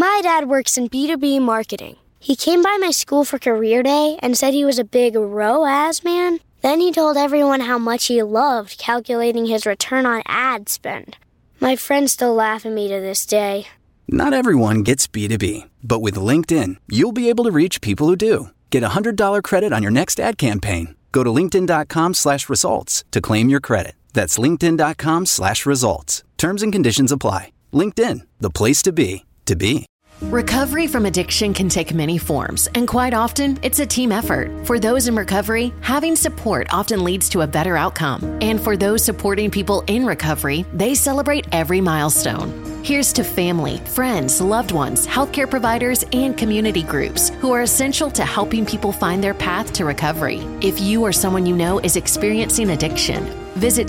My dad works in B2B marketing. He came by my school for career day and said he was a big ROAS man. Then he told everyone how much he loved calculating his return on ad spend. My friends still laugh at me to this day. Not everyone gets B2B, but with LinkedIn, you'll be able to reach people who do. Get a $100 credit on your next ad campaign. Go to linkedin.com/results to claim your credit. That's linkedin.com/results. Terms and conditions apply. LinkedIn, the place to be, to be. Recovery from addiction can take many forms, and quite often, it's a team effort. For those in recovery, having support often leads to a better outcome. And for those supporting people in recovery, they celebrate every milestone. Here's to family, friends, loved ones, healthcare providers, and community groups who are essential to helping people find their path to recovery. If you or someone you know is experiencing addiction, visit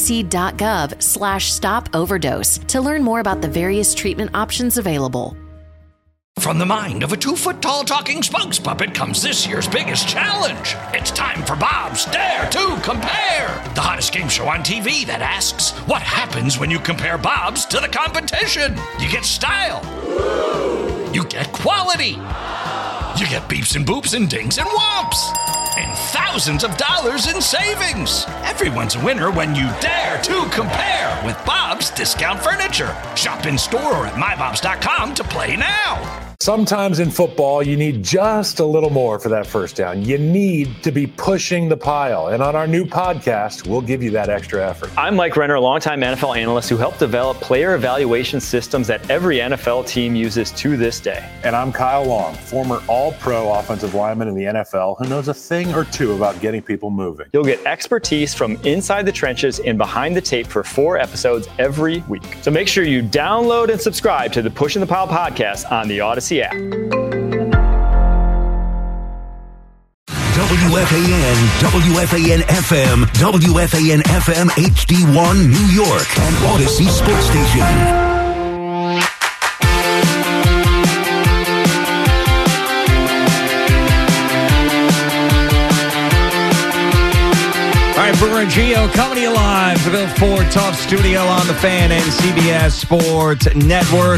cdc.gov/stop overdose to learn more about the various treatment options available. From the mind of a 2-foot-tall talking spokes puppet comes this year's biggest challenge. It's time for Bob's Dare to Compare, the hottest game show on TV that asks, what happens when you compare Bob's to the competition? You get style. You get quality. You get beeps and boops and dings and whomps. And thousands of dollars in savings. Everyone's a winner when you dare to compare with Bob's Discount Furniture. Shop in store or at mybobs.com to play now. Sometimes in football, you need just a little more for that first down. You need to be pushing the pile. And on our new podcast, we'll give you that extra effort. I'm Mike Renner, a longtime NFL analyst who helped develop player evaluation systems that every NFL team uses to this day. And I'm Kyle Long, former all-pro offensive lineman in the NFL who knows a thing or two about getting people moving. You'll get expertise from inside the trenches and behind the tape for 4 episodes every week. So make sure you download and subscribe to the Pushing the Pile podcast on the Odyssey app. WFAN, WFAN FM, WFAN FM HD1 New York, and Odyssey Sports Station. All right, Brewer and Gio coming to you live from the Ford Tough Studio on the Fan and CBS Sports Network.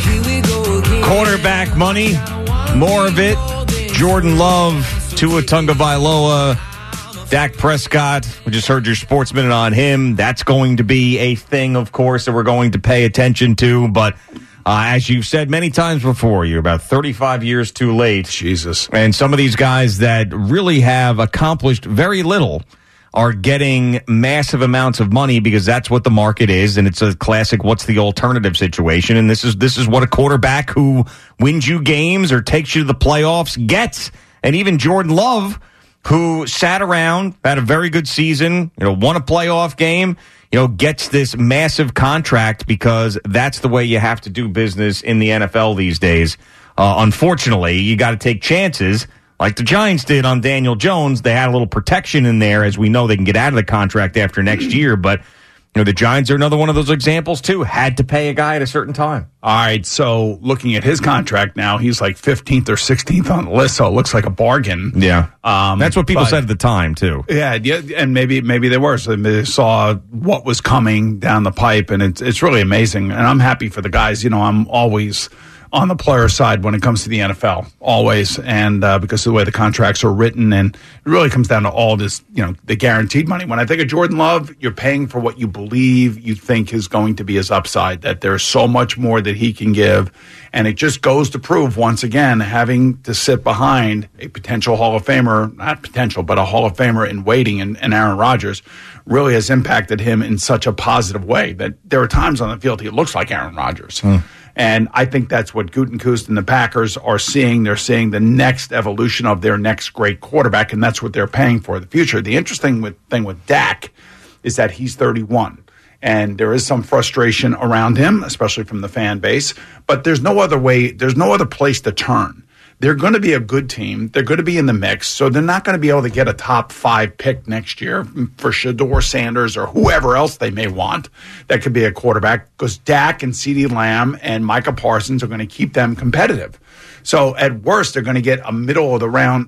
Quarterback money, more of it. Jordan Love, Tua Tagovailoa, Dak Prescott. We just heard your Sports Minute on him. That's going to be a thing, of course, that we're going to pay attention to. But as you've said many times before, you're about 35 years too late. Jesus. And some of these guys that really have accomplished very little are getting massive amounts of money because that's what the market is, and it's a classic what's the alternative situation, and this is what a quarterback who wins you games or takes you to the playoffs gets. And even Jordan Love, who sat around, had a very good season, won a playoff game, gets this massive contract because that's the way you have to do business in the NFL these days. Unfortunately, you got to take chances. Like the Giants did on Daniel Jones. They had a little protection in there, as we know they can get out of the contract after next year. But, the Giants are another one of those examples, too. Had to pay a guy at a certain time. All right, so looking at his contract now, he's like 15th or 16th on the list, so it looks like a bargain. Yeah. That's what people said at the time, too. Yeah, and maybe they were. So they saw what was coming down the pipe, and it's really amazing. And I'm happy for the guys. I'm always on the player side when it comes to the NFL, always, and because of the way the contracts are written, and it really comes down to all this, the guaranteed money. When I think of Jordan Love, you're paying for what you believe you think is going to be his upside, that there's so much more that he can give, and it just goes to prove, once again, having to sit behind a potential Hall of Famer, not potential, but a Hall of Famer in waiting, and Aaron Rodgers really has impacted him in such a positive way that there are times on the field he looks like Aaron Rodgers. And I think that's what Gutekunst and the Packers are seeing. They're seeing the next evolution of their next great quarterback, and that's what they're paying for the future. The interesting thing with Dak is that he's 31, and there is some frustration around him, especially from the fan base, but there's no other way, there's no other place to turn. They're going to be a good team. They're going to be in the mix, so they're not going to be able to get a top 5 pick next year for Shedeur Sanders or whoever else they may want that could be a quarterback, because Dak and CeeDee Lamb and Micah Parsons are going to keep them competitive. So at worst, they're going to get a middle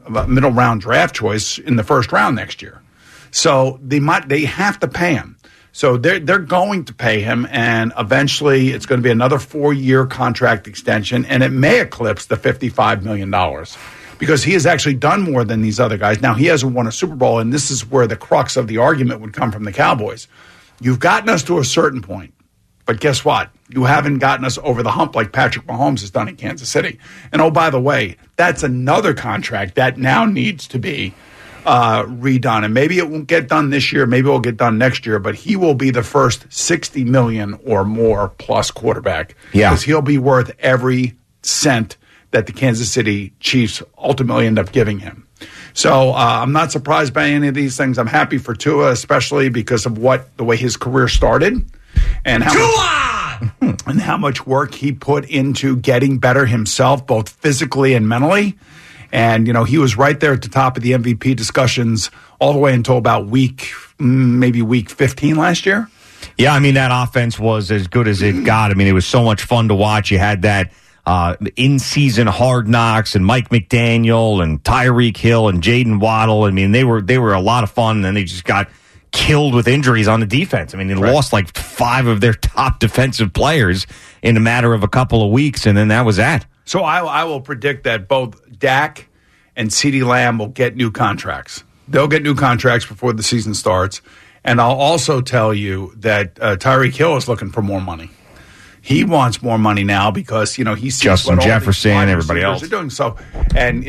round draft choice in the first round next year. So they have to pay him. So they're going to pay him, and eventually it's going to be another 4-year contract extension, and it may eclipse the $55 million because he has actually done more than these other guys. Now, he hasn't won a Super Bowl, and this is where the crux of the argument would come from the Cowboys. You've gotten us to a certain point, but guess what? You haven't gotten us over the hump like Patrick Mahomes has done in Kansas City. And, oh, by the way, that's another contract that now needs to be redone, and maybe it won't get done this year, maybe it'll get done next year, but he will be the first $60 million or more plus quarterback because he'll be worth every cent that the Kansas City Chiefs ultimately end up giving him. So I'm not surprised by any of these things. I'm happy for Tua, especially because of the way his career started and how much work he put into getting better himself, both physically and mentally. And, he was right there at the top of the MVP discussions all the way until about week 15 last year. Yeah, I mean, that offense was as good as it got. I mean, it was so much fun to watch. You had that in-season Hard Knocks and Mike McDaniel and Tyreek Hill and Jaden Waddle. I mean, they were a lot of fun, and then they just got killed with injuries on the defense. I mean, they lost like 5 of their top defensive players in a matter of a couple of weeks, and then that was that. So I will predict that both Dak and CeeDee Lamb will get new contracts. They'll get new contracts before the season starts. And I'll also tell you that Tyreek Hill is looking for more money. He wants more money now because, he sees Justin Jefferson, everybody else are doing. So, and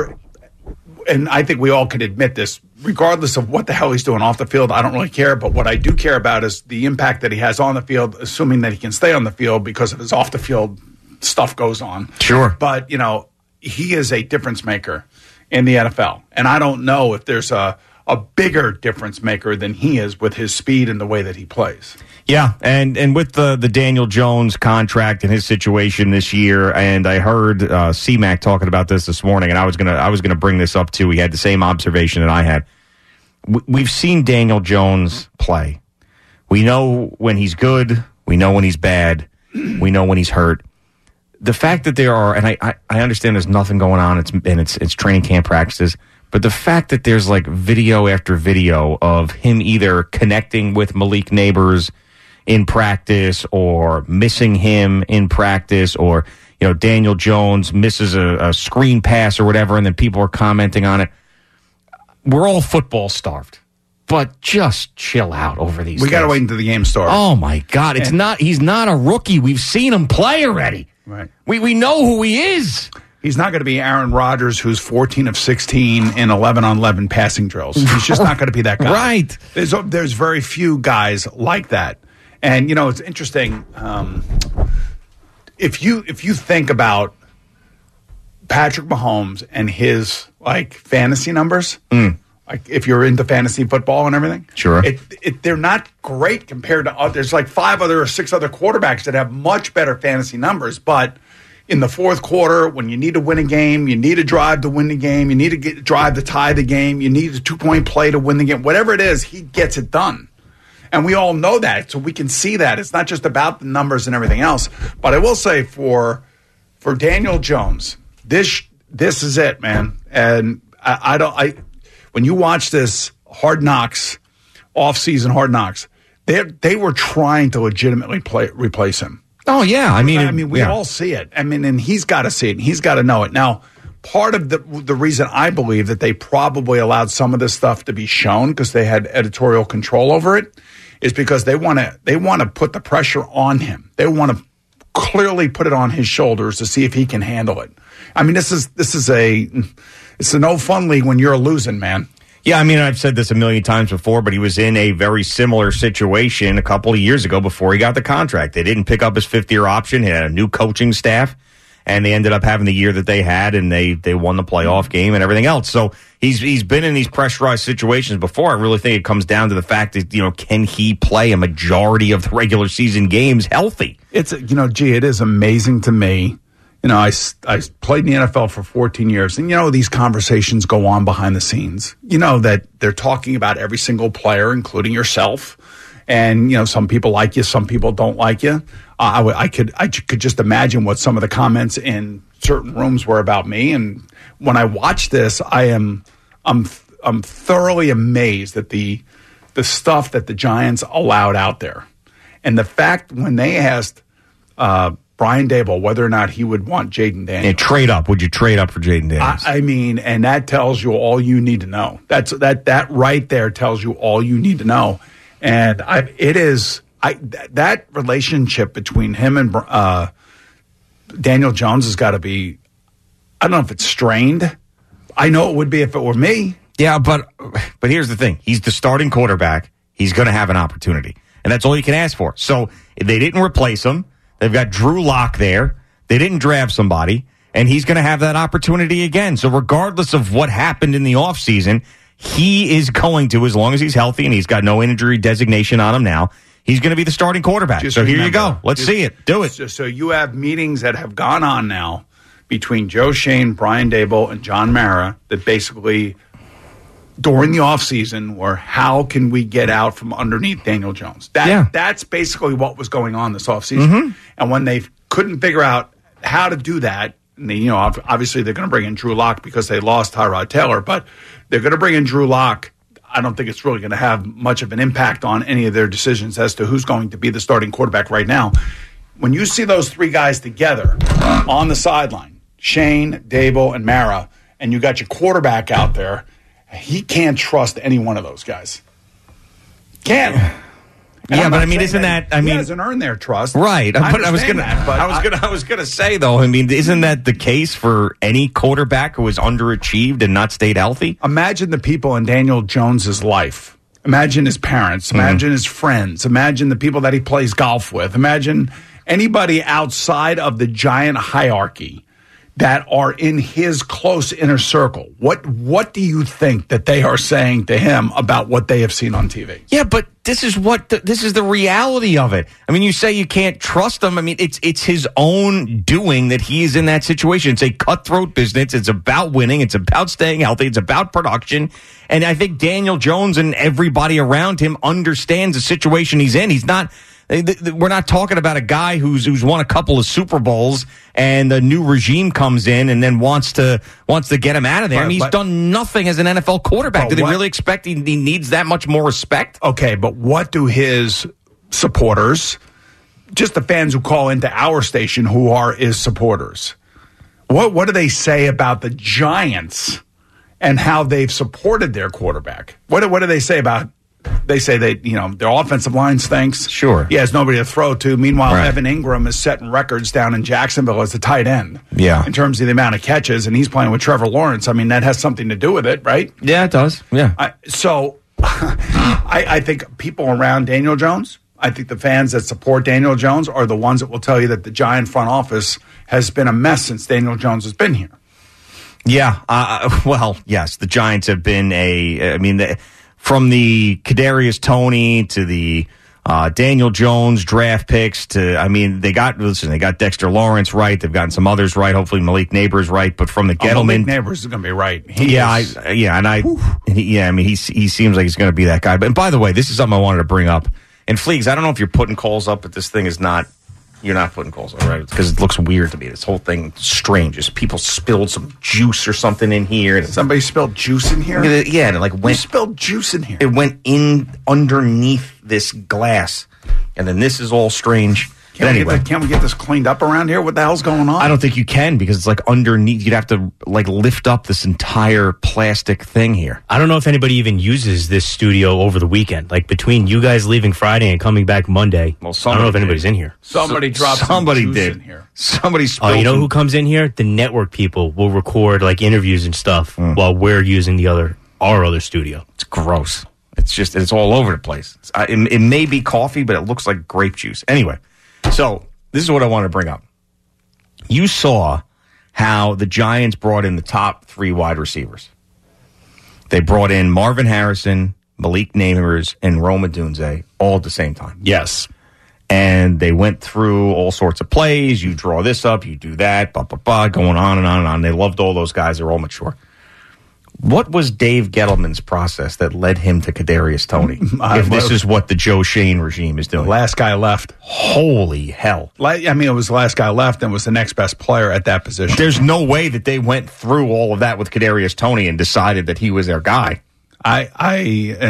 I think we all can admit this, regardless of what the hell he's doing off the field, I don't really care. But what I do care about is the impact that he has on the field, assuming that he can stay on the field because of his off the field stuff goes on. Sure. But, he is a difference maker in the NFL. And I don't know if there's a bigger difference maker than he is with his speed and the way that he plays. Yeah, and with the Daniel Jones contract and his situation this year, and I heard C-Mac talking about this morning, and I was gonna bring this up too. He had the same observation that I had. We've seen Daniel Jones play. We know when he's good. We know when he's bad. We know when he's hurt. The fact that there are, and I understand there's nothing going on, it's training camp practices, but the fact that there's like video after video of him either connecting with Malik Neighbors in practice or missing him in practice, or Daniel Jones misses a screen pass or whatever, and then people are commenting on it. We're all football starved. But just chill out over these. We got to wait until the game starts. Oh my God! He's not a rookie. We've seen him play already. Right. We know who he is. He's not going to be Aaron Rodgers, who's 14 of 16 in 11-on-11 passing drills. He's just not going to be that guy. Right. There's very few guys like that. And it's interesting. If you think about Patrick Mahomes and his fantasy numbers. Like if you're into fantasy football and everything, sure, they're not great compared to others. There's like 5 or 6 other quarterbacks that have much better fantasy numbers. But in the fourth quarter, when you need to win a game, you need a drive to win the game, you need to drive to tie the game, you need a 2-point play to win the game. Whatever it is, he gets it done. And we all know that, so we can see that. It's not just about the numbers and everything else. But I will say for Daniel Jones, this is it, man. And when you watch this Hard Knocks, off-season Hard Knocks, they were trying to legitimately replace him. Oh, yeah. I mean, we all see it. I mean, and he's got to see it, and he's got to know it. Now, part of the reason I believe that they probably allowed some of this stuff to be shown because they had editorial control over it is because they want to put the pressure on him. They want to clearly put it on his shoulders to see if he can handle it. I mean, it's a no fun league when you're losing, man. Yeah, I mean, I've said this a million times before, but he was in a very similar situation a couple of years ago before he got the contract. They didn't pick up his 5th-year option. He had a new coaching staff, and they ended up having the year that they had, and they won the playoff game and everything else. So he's been in these pressurized situations before. I really think it comes down to the fact that, can he play a majority of the regular season games healthy? It is amazing to me. I played in the NFL for 14 years, and these conversations go on behind the scenes. That they're talking about every single player, including yourself. And some people like you, some people don't like you. I could just imagine what some of the comments in certain rooms were about me. And when I watch this, I'm thoroughly amazed at the the stuff that the Giants allowed out there. And the fact when they asked Brian Daboll whether or not he would want Jayden Daniels. Yeah, trade up. Would you trade up for Jayden Daniels? I mean, and that tells you all you need to know. That right there tells you all you need to know. And that relationship between him and Daniel Jones has got to be, I don't know if it's strained. I know it would be if it were me. Yeah, but here's the thing. He's the starting quarterback. He's going to have an opportunity. And that's all you can ask for. So they didn't replace him. They've got Drew Lock there. They didn't draft somebody. And he's going to have that opportunity again. So regardless of what happened in the offseason, he is going to, as long as he's healthy and he's got no injury designation on him now, he's going to be the starting quarterback. So here you go. Let's see it. Do it. So you have meetings that have gone on now between Joe Schoen, Brian Daboll, and John Mara that basically during the offseason were how can we get out from underneath Daniel Jones? That's basically what was going on this offseason. Mm-hmm. And when they couldn't figure out how to do that, and they, obviously they're going to bring in Drew Lock because they lost Tyrod Taylor, but they're going to bring in Drew Lock. I don't think it's really going to have much of an impact on any of their decisions as to who's going to be the starting quarterback right now. When you see those three guys together on the sideline, Shane, Daboll, and Mara, and you got your quarterback out there, he can't trust any one of those guys. Can't. Yeah, but I mean, isn't that? I mean, he hasn't earned their trust, right? I was gonna say though. I mean, isn't that the case for any quarterback who has underachieved and not stayed healthy? Imagine the people in Daniel Jones's life. Imagine his parents. Imagine his friends. Imagine the people that he plays golf with. Imagine anybody outside of the Giant hierarchy that are in his close inner circle. What do you think that they are saying to him about what they have seen on TV? Yeah, but this is the reality of it. I mean, you say you can't trust him. I mean, it's his own doing that he is in that situation. It's a cutthroat business. It's about winning. It's about staying healthy. It's about production. And I think Daniel Jones and everybody around him understands the situation he's in. He's not. We're not talking about a guy who's won a couple of Super Bowls and the new regime comes in and then wants to get him out of there. I mean, he's done nothing as an NFL quarterback. Do they really expect he needs that much more respect? Okay, but what do his supporters, just the fans who call into our station who are his supporters, what do they say about the Giants and how they've supported their quarterback? What do they say about? They say their offensive line stinks. Sure. He has nobody to throw to. Meanwhile, right. Evan Ingram is setting records down in Jacksonville as a tight end. Yeah. In terms of the amount of catches, and he's playing with Trevor Lawrence. I mean, that has something to do with it, right? Yeah, it does. Yeah. I think people around Daniel Jones, I think the fans that support Daniel Jones are the ones that will tell you that the Giant front office has been a mess since Daniel Jones has been here. Yeah. Well, yes, the Giants have been from the Kadarius Toney to the Daniel Jones draft picks to, they got Dexter Lawrence right. They've gotten some others right. Hopefully Malik Neighbors right. But from the Gettleman. Malik Neighbors is going to be right. He seems like he's going to be that guy. But by the way, this is something I wanted to bring up. And Fleegs, I don't know if you're putting calls up, but this thing is not. You're not putting calls up, right? Because it looks weird to me. This whole thing is strange. Just people spilled some juice or something in here. Somebody spilled juice in here? Yeah, and it went. Who spilled juice in here? It went in underneath this glass, and then this is all strange. Can't we get this cleaned up around here? What the hell's going on? I don't think you can because it's like underneath. You'd have to lift up this entire plastic thing here. I don't know if anybody even uses this studio over the weekend. Like between you guys leaving Friday and coming back Monday. Well, I don't know if anybody's in here. Somebody dropped somebody some juice did. In here. Somebody spilled. Oh, you know who comes in here? The network people will record interviews and stuff while we're using our other studio. It's gross. It's all over the place. It may be coffee, but it looks like grape juice. Anyway. So, this is what I want to bring up. You saw how the Giants brought in the top 3 wide receivers. They brought in Marvin Harrison, Malik Neighbors, and Rome Odunze all at the same time. Yes. And they went through all sorts of plays. You draw this up, you do that, going on and on and on. They loved all those guys. They're all mature. What was Dave Gettleman's process that led him to Kadarius Toney? If this is what the Joe Schoen regime is doing. Last guy left. Holy hell. It was the last guy left and was the next best player at that position. There's no way that they went through all of that with Kadarius Toney and decided that he was their guy. I am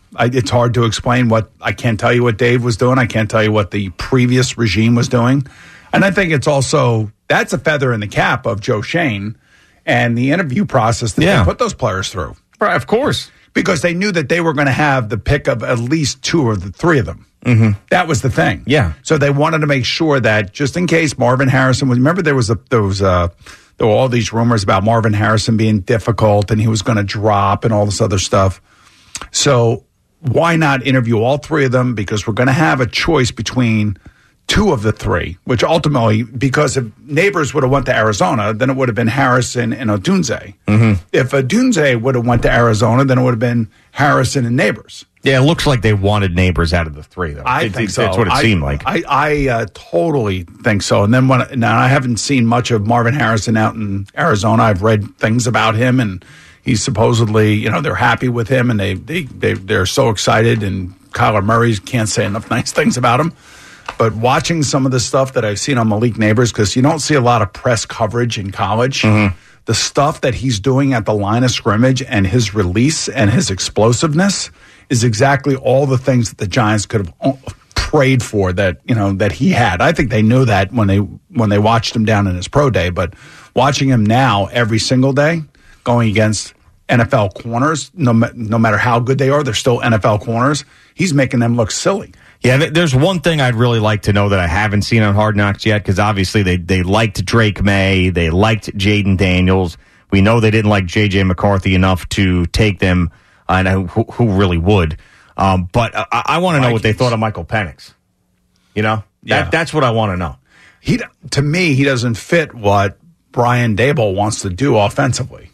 It's hard to explain I can't tell you what Dave was doing. I can't tell you what the previous regime was doing. And I think it's also, that's a feather in the cap of Joe Schoen and the interview process that they put those players through. Right, of course. Because they knew that they were going to have the pick of at least 2 or 3 of them. Mm-hmm. That was the thing. Yeah. So they wanted to make sure that just in case Marvin Harrison was, remember there were all these rumors about Marvin Harrison being difficult and he was going to drop and all this other stuff. So why not interview all 3 of them? Because we're going to have a choice between 2 of the 3, which ultimately, because if Neighbors would have went to Arizona, then it would have been Harrison and Odunze. Mm-hmm. If Odunze would have went to Arizona, then it would have been Harrison and Neighbors. Yeah, it looks like they wanted Neighbors out of the 3, though. I think so. That's what it seemed like. I totally think so. And then now I haven't seen much of Marvin Harrison out in Arizona. I've read things about him, and he's supposedly, they're happy with him, and they're so excited. And Kyler Murray can't say enough nice things about him. But watching some of the stuff that I've seen on Malik Neighbors, because you don't see a lot of press coverage in college, the stuff that he's doing at the line of scrimmage and his release and his explosiveness is exactly all the things that the Giants could have prayed for that he had. I think they knew that when they watched him down in his pro day, but watching him now every single day going against NFL corners, no matter how good they are, they're still NFL corners. He's making them look silly. Yeah, there's one thing I'd really like to know that I haven't seen on Hard Knocks yet, because obviously they liked Drake May, they liked Jaden Daniels. We know they didn't like J.J. McCarthy enough to take them, and who really would. But I want to know what they thought of Michael Penix. That's what I want to know. To me, he doesn't fit what Brian Daboll wants to do offensively.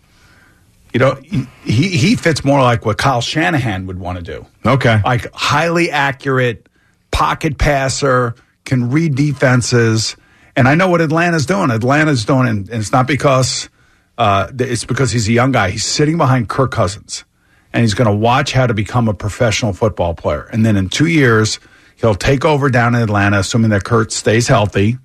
He fits more like what Kyle Shanahan would want to do. Okay. Like highly accurate, pocket passer, can read defenses. And I know what Atlanta's doing. And it's not because it's because he's a young guy. He's sitting behind Kirk Cousins, and he's going to watch how to become a professional football player. And then in 2 years, he'll take over down in Atlanta, assuming that Kurt stays healthy,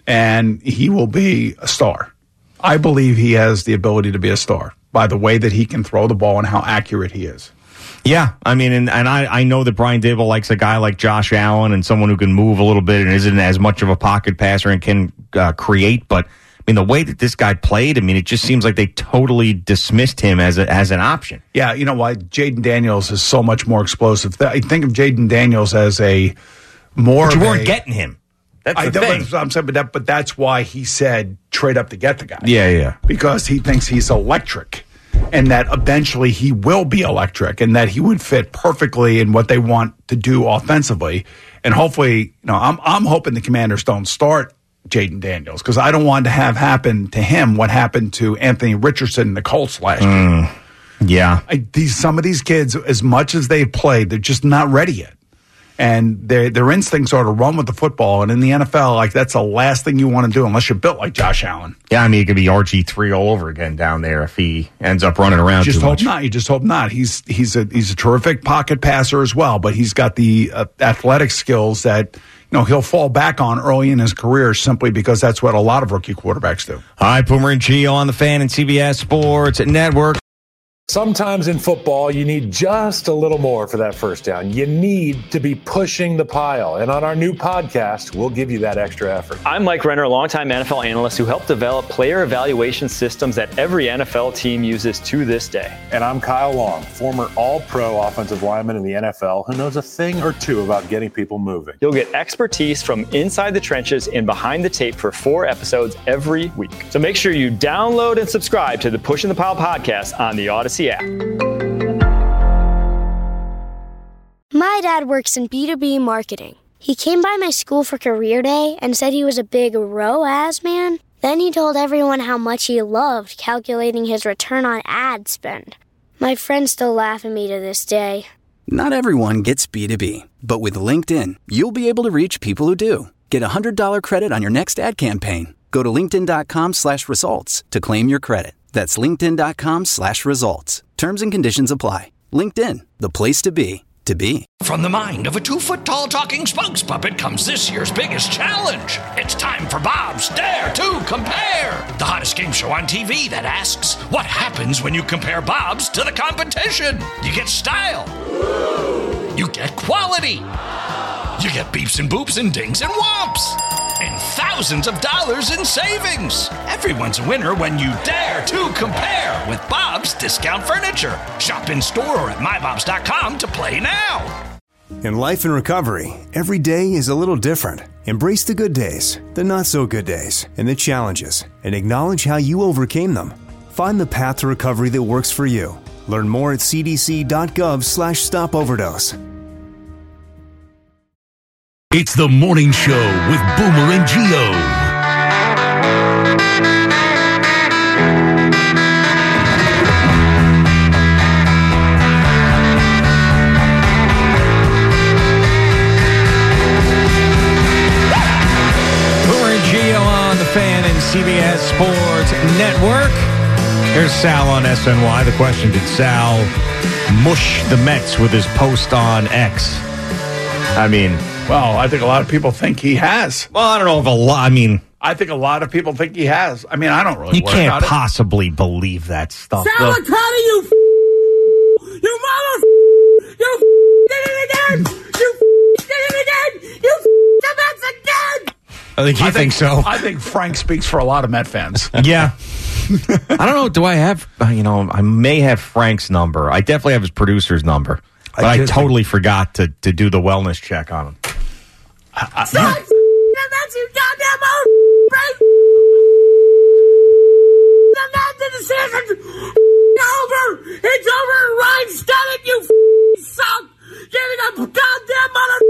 and he will be a star. I believe he has the ability to be a star by the way that he can throw the ball and how accurate he is. Yeah, I mean, and I know that Brian Daboll likes a guy like Josh Allen and someone who can move a little bit and isn't as much of a pocket passer and can create. But, I mean, the way that this guy played, I mean, it just seems like they totally dismissed him as an option. Yeah, you know why? Jaden Daniels is so much more explosive. I think of Jaden Daniels as a more But you weren't getting him. That's the thing. I'm saying, but that's why he said trade up to get the guy. Yeah. Because he thinks he's electric, and that eventually he will be electric, and that he would fit perfectly in what they want to do offensively. And hopefully, I'm hoping the Commanders don't start Jaden Daniels, because I don't want to have happen to him what happened to Anthony Richardson in the Colts last year. Yeah. Some of these kids, as much as they've played, they're just not ready yet. And their instincts are to run with the football. And in the NFL, that's the last thing you want to do unless you're built like Josh Allen. Yeah, I mean, it could be RG3 all over again down there if he ends up running around too much. You just hope not. He's a terrific pocket passer as well, but he's got the athletic skills that he'll fall back on early in his career simply because that's what a lot of rookie quarterbacks do. Hi, Boomer and Gio on the Fan and CBS Sports Network. Sometimes in football, you need just a little more for that first down. You need to be pushing the pile. And on our new podcast, we'll give you that extra effort. I'm Mike Renner, a longtime NFL analyst who helped develop player evaluation systems that every NFL team uses to this day. And I'm Kyle Long, former all-pro offensive lineman in the NFL who knows a thing or two about getting people moving. You'll get expertise from inside the trenches and behind the tape for 4 episodes every week. So make sure you download and subscribe to the Pushing the Pile podcast on the Odyssey app. My dad works in B2B marketing. He came by my school for career day and said he was a big ROAS man. Then he told everyone how much he loved calculating his return on ad spend. My friends still laugh at me to this day. Not everyone gets B2B, but with LinkedIn, you'll be able to reach people who do. Get $100 credit on your next ad campaign. Go to linkedin.com/results to claim your credit. That's linkedin.com/results. Terms and conditions apply. LinkedIn, the place to be. From the mind of a 2-foot-tall talking spokes puppet comes this year's biggest challenge. It's time for Bob's Dare to Compare, the hottest game show show on TV that asks, what happens when you compare Bob's to the competition? You get style. You get quality. You get beeps and boops and dings and whomps. And thousands of dollars in savings. Everyone's a winner when you dare to compare with Bob's Discount Furniture. Shop in store or at mybobs.com to play now. In life and recovery, every day is a little different. Embrace the good days, the not so good days, and the challenges, and acknowledge how you overcame them. Find the path to recovery that works for you. Learn more at cdc.gov/stopoverdose. It's the morning show with Boomer and Gio. Fan and CBS Sports Network. Here's Sal on SNY. The question, did Sal mush the Mets with his post on X? I mean... Well, I think a lot of people think he has. Well, I don't know if a lot... I mean... I think a lot of people think he has. I mean, I don't really You can't possibly believe that stuff. Sal Licata, you mother... You did it again! You did it again! You the Mets again! I think you think so. I think Frank speaks for a lot of Met fans. Yeah. I don't know. Do I have, I may have Frank's number. I definitely have his producer's number. But I totally forgot to do the wellness check on him. That's you goddamn old Frank! The decision's over! It's over! Ryan Stanton, you suck! Give it a goddamn mother...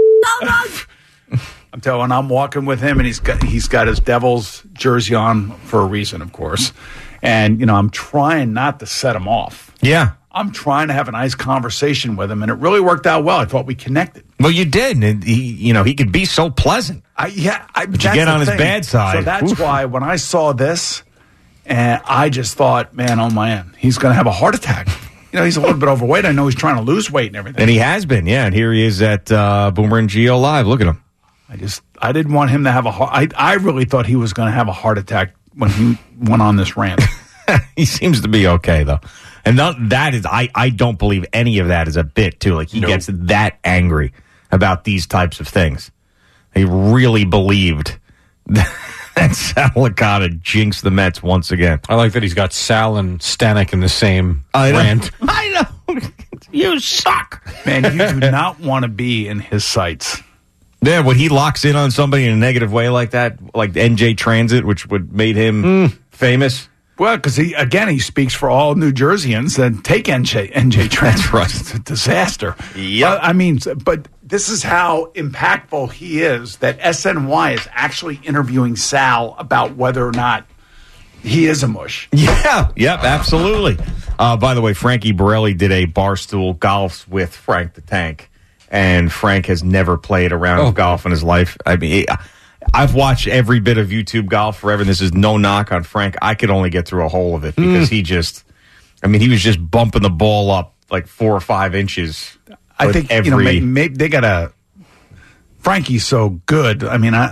I'm telling you, when I'm walking with him, and he's got his Devils jersey on for a reason, of course. And, I'm trying not to set him off. Yeah. I'm trying to have a nice conversation with him, and it really worked out well. I thought we connected. Well, you did. And he could be so pleasant. But you get on his bad side. So that's why when I saw this, and I just thought, man, oh, man, he's going to have a heart attack. He's a little bit overweight. I know he's trying to lose weight and everything. And he has been, yeah. And here he is at Boomer and Gio Live. Look at him. I didn't want him to have a heart. I really thought he was going to have a heart attack when he went on this rant. He seems to be okay, though. And that is, I don't believe any of that is a bit, too. Like, he gets that angry about these types of things. He really believed that Sal Licata jinxed the Mets once again. I like that he's got Sal and Stanek in the same rant. I know. You suck. Man, you do not want to be in his sights. Yeah, when he locks in on somebody in a negative way like that, like NJ Transit, which would made him famous. Well, because he speaks for all New Jerseyans that take NJ Transit. That's right. It's a disaster. Yeah. But this is how impactful he is, that SNY is actually interviewing Sal about whether or not he is a mush. Yeah, yep, absolutely. By the way, Frankie Borelli did a Barstool Golf with Frank the Tank. And Frank has never played a round of golf in his life. I mean, I've watched every bit of YouTube golf forever, and this is no knock on Frank. I could only get through a hole of it because he was just bumping the ball up like 4 or 5 inches. I think, maybe they got Frankie's so good. I mean,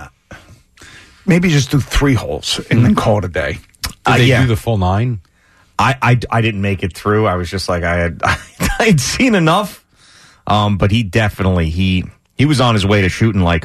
maybe just do 3 holes and then call it a day. Did they do the full 9? I didn't make it through. I was just like, I'd seen enough. But he definitely, he was on his way to shooting like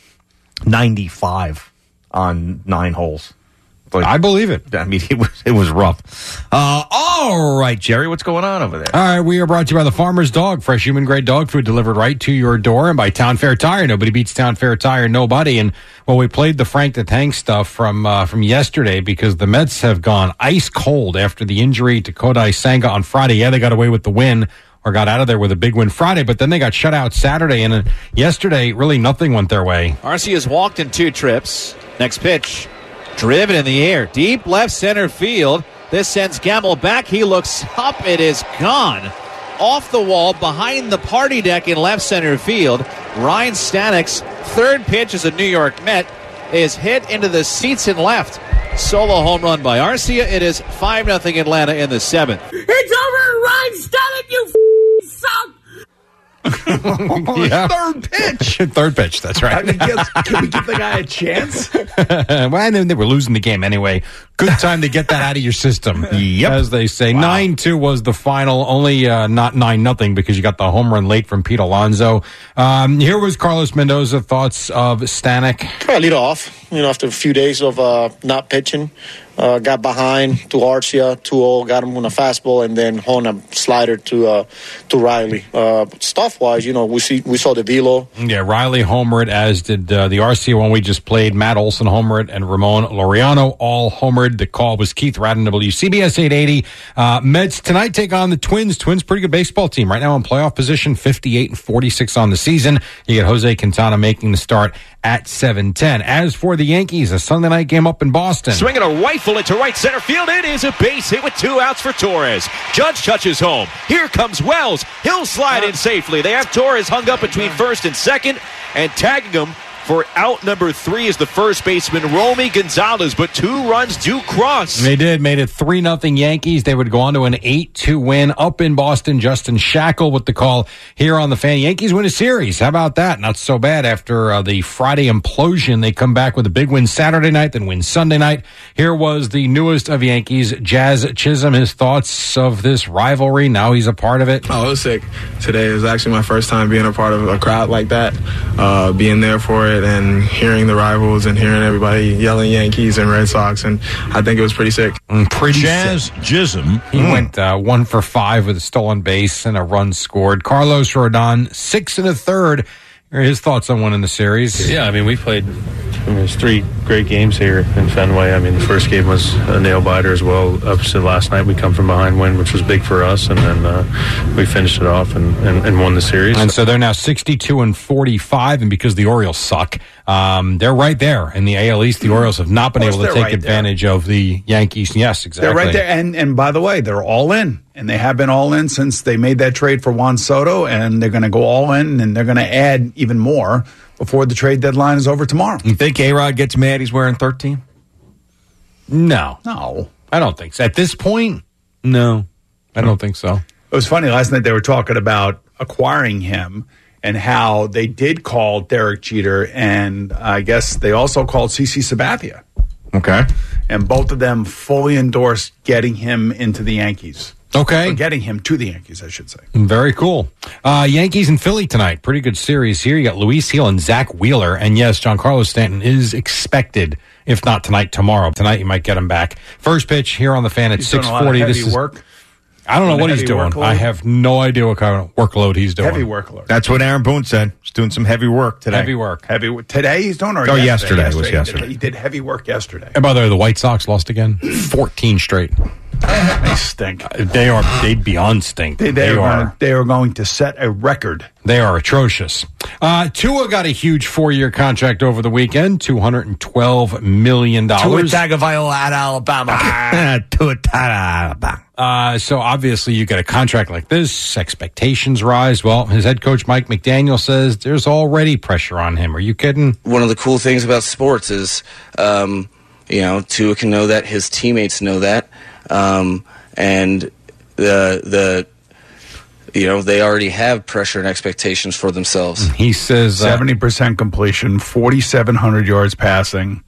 95 on 9 holes. Like, I believe it. I mean, it was rough. All right, Jerry, what's going on over there? All right, we are brought to you by the Farmer's Dog. Fresh human-grade dog food delivered right to your door, and by Town Fair Tire. Nobody beats Town Fair Tire, nobody. And, we played the Frank the Tank stuff from yesterday because the Mets have gone ice cold after the injury to Kodai Senga on Friday. Yeah, they got away with the win. Or got out of there with a big win Friday, but then they got shut out Saturday, and yesterday, really nothing went their way. Arcia's walked in 2 trips. Next pitch, driven in the air, deep left center field. This sends Gamble back. He looks up. It is gone. Off the wall, behind the party deck in left center field. Ryan Stanek's third pitch as a New York Met is hit into the seats in left. Solo home run by Arcia. It is 5-0 Atlanta in the 7th. It's over, Ryan Stanek, you suck! Third pitch. Third pitch, that's right. I mean, can we give the guy a chance? Well, and then they were losing the game anyway. Good time to get that out of your system. Yep. As they say. Wow. 9-2 was the final. Only not 9-0 because you got the home run late from Pete Alonso. Here was Carlos Mendoza. Thoughts of Stanek? I lead off. After a few days of not pitching, got behind to Arcia, 2-0, got him on a fastball, and then on a slider to Riley. Stuff-wise, we saw the velo. Yeah, Riley homered, as did the Arcia one we just played. Matt Olson homered, and Ramon Laureano all homered. The call was Keith Radden, WCBS 880. Mets tonight take on the Twins. Twins, pretty good baseball team. Right now in playoff position, 58-46 on the season. You get Jose Quintana making the start at 7:10. As for the Yankees, a Sunday night game up in Boston. Swinging a rifle into right center field. It is a base hit with 2 outs for Torres. Judge touches home. Here comes Wells. He'll slide in safely. They have Torres hung up between first and second, and tagging him for out number 3 is the first baseman, Romy Gonzalez, but 2 runs do cross. They did. Made it 3-0 Yankees. They would go on to an 8-2 win up in Boston. Justin Shackle with the call here on the Fan. Yankees win a series. How about that? Not so bad after the Friday implosion. They come back with a big win Saturday night, then win Sunday night. Here was the newest of Yankees, Jazz Chisholm. His thoughts of this rivalry. Now he's a part of it. Oh, it was sick. Today was actually my first time being a part of a crowd like that, being there for it, and hearing the rivals and hearing everybody yelling Yankees and Red Sox, and I think it was pretty sick. Jazz Chisholm. He went 1 for 5 with a stolen base and a run scored. Carlos Rodon, 6 1/3. Here are his thoughts on winning the series. Yeah, we played. There's 3 great games here in Fenway. The first game was a nail biter as well. Up to last night, we come from behind win, which was big for us, and then we finished it off and won the series. And so they're now 62-45, and because the Orioles suck, they're right there in the AL East. The Orioles have not been able to take advantage of the Yankees. Yes, exactly. They're right there, and by the way, they're all in. And they have been all in since they made that trade for Juan Soto, and they're going to go all in, and they're going to add even more before the trade deadline is over tomorrow. You think A-Rod gets mad he's wearing 13? No. No. I don't think so. At this point, no. I don't think so. It was funny. Last night they were talking about acquiring him and how they did call Derek Jeter, and I guess they also called CC Sabathia. Okay. And both of them fully endorsed getting him into the Yankees. Okay. Or getting him to the Yankees, I should say. Very cool. Yankees and Philly tonight. Pretty good series here. You got Luis Gil and Zach Wheeler. And yes, Giancarlo Stanton is expected, if not tonight, tomorrow. Tonight you might get him back. First pitch here on the Fan at 6:40. This is work. I don't know what he's doing. I have no idea what kind of workload he's doing. Heavy workload. That's what Aaron Boone said. He's doing some heavy work today. Heavy work. Today he's doing, or yesterday? It was yesterday. He did heavy work yesterday. And by the way, the White Sox lost again. 14 straight. They stink. They beyond stink. They are going to set a record. They are atrocious. Tua got a huge 4-year contract over the weekend, $212 million. Tua Tagovailoa at Alabama. Tua Alabama. So obviously you get a contract like this, expectations rise. Well, his head coach Mike McDaniel says there's already pressure on him. Are you kidding? One of the cool things about sports is, Tua can know that, his teammates know that. And they already have pressure and expectations for themselves. He says 70% completion, 4,700 yards passing.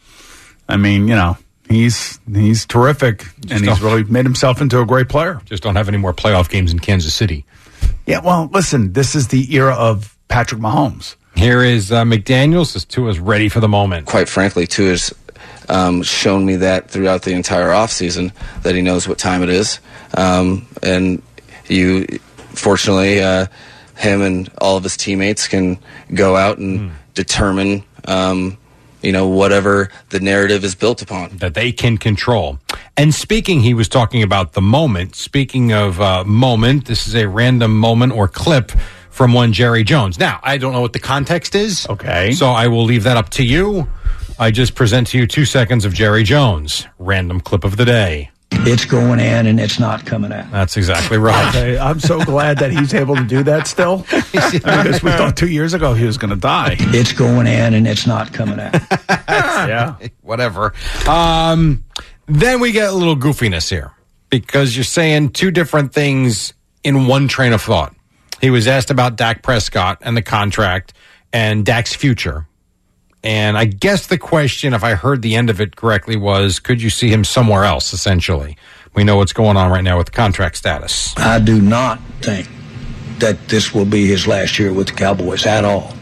He's terrific, and he's really made himself into a great player. Just don't have any more playoff games in Kansas City. Yeah, well, listen, this is the era of Patrick Mahomes. Here is McDaniel says Tua's ready for the moment. Quite frankly, Tua's shown me that throughout the entire offseason, that he knows what time it is. And fortunately, him and all of his teammates can go out and determine, whatever the narrative is built upon. That they can control. And he was talking about the moment. Speaking of moment, this is a random moment or clip from one Jerry Jones. Now, I don't know what the context is. Okay. So I will leave that up to you. I just present to you 2 seconds of Jerry Jones. Random clip of the day. It's going in and it's not coming out. That's exactly right. Okay, I'm so glad that he's able to do that still. Because we thought 2 years ago he was going to die. It's going in and it's not coming out. Yeah. Whatever. Then we get a little goofiness here because you're saying 2 different things in one train of thought. He was asked about Dak Prescott and the contract and Dak's future. And I guess the question, if I heard the end of it correctly, was, could you see him somewhere else, essentially? We know what's going on right now with contract status. I do not think that this will be his last year with the Cowboys at all.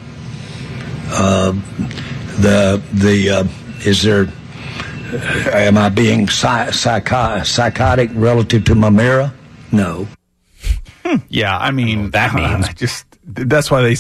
Am I being psychotic relative to my mirror? No. Yeah, I mean, that means that's why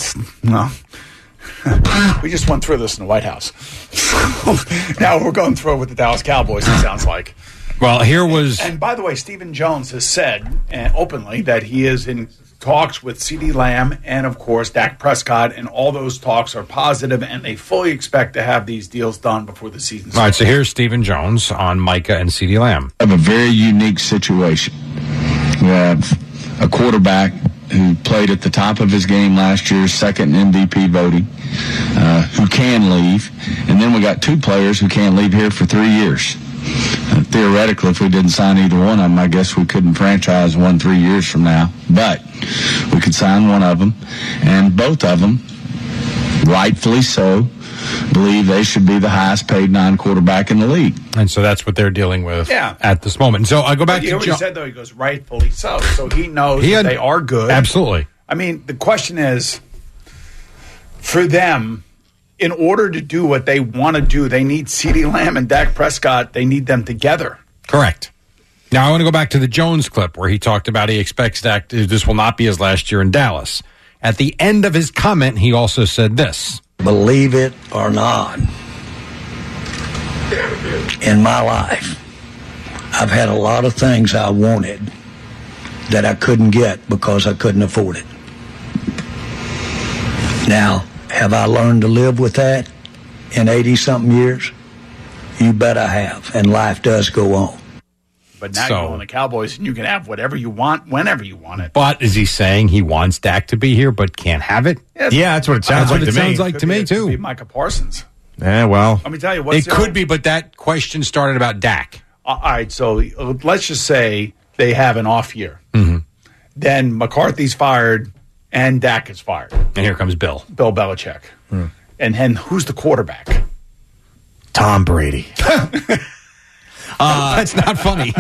we just went through this in the White House. Now we're going through it with the Dallas Cowboys, it sounds like. Well, And by the way, Stephen Jones has said openly that he is in talks with CeeDee Lamb and, of course, Dak Prescott, and all those talks are positive, and they fully expect to have these deals done before the season starts. All right, so here's Stephen Jones on Micah and CeeDee Lamb. We have a very unique situation. We have a quarterback who played at the top of his game last year, second MVP voting, who can leave. And then we got two players who can't leave here for 3 years. Theoretically, if we didn't sign either one of them, I guess we couldn't franchise one 3 years from now. But we could sign one of them. And both of them, rightfully so, believe they should be the highest paid non-quarterback in the league. And so that's what they're dealing with at this moment. So I go back to John. He said, though, he goes, rightfully so. So he knows that they are good. Absolutely. I mean, the question is, for them, in order to do what they want to do, they need CeeDee Lamb and Dak Prescott. They need them together. Correct. Now, I want to go back to the Jones clip where he talked about he expects Dak, this will not be his last year in Dallas. At the end of his comment, he also said this. Believe it or not, in my life, I've had a lot of things I wanted that I couldn't get because I couldn't afford it. Now, have I learned to live with that in 80-something years? You bet I have, and life does go on. But now you're on the Cowboys, and you can have whatever you want, whenever you want it. But is he saying he wants Dak to be here but can't have it? Yeah, that's what it sounds like to me. Sounds like to me, too. It could be Micah Parsons. Yeah, well. Let me tell you. It could be, but that question started about Dak. All right, so let's just say they have an off year. Mm-hmm. Then McCarthy's fired, and Dak is fired. And here comes Bill Belichick. And then who's the quarterback? Tom Brady. That's not funny.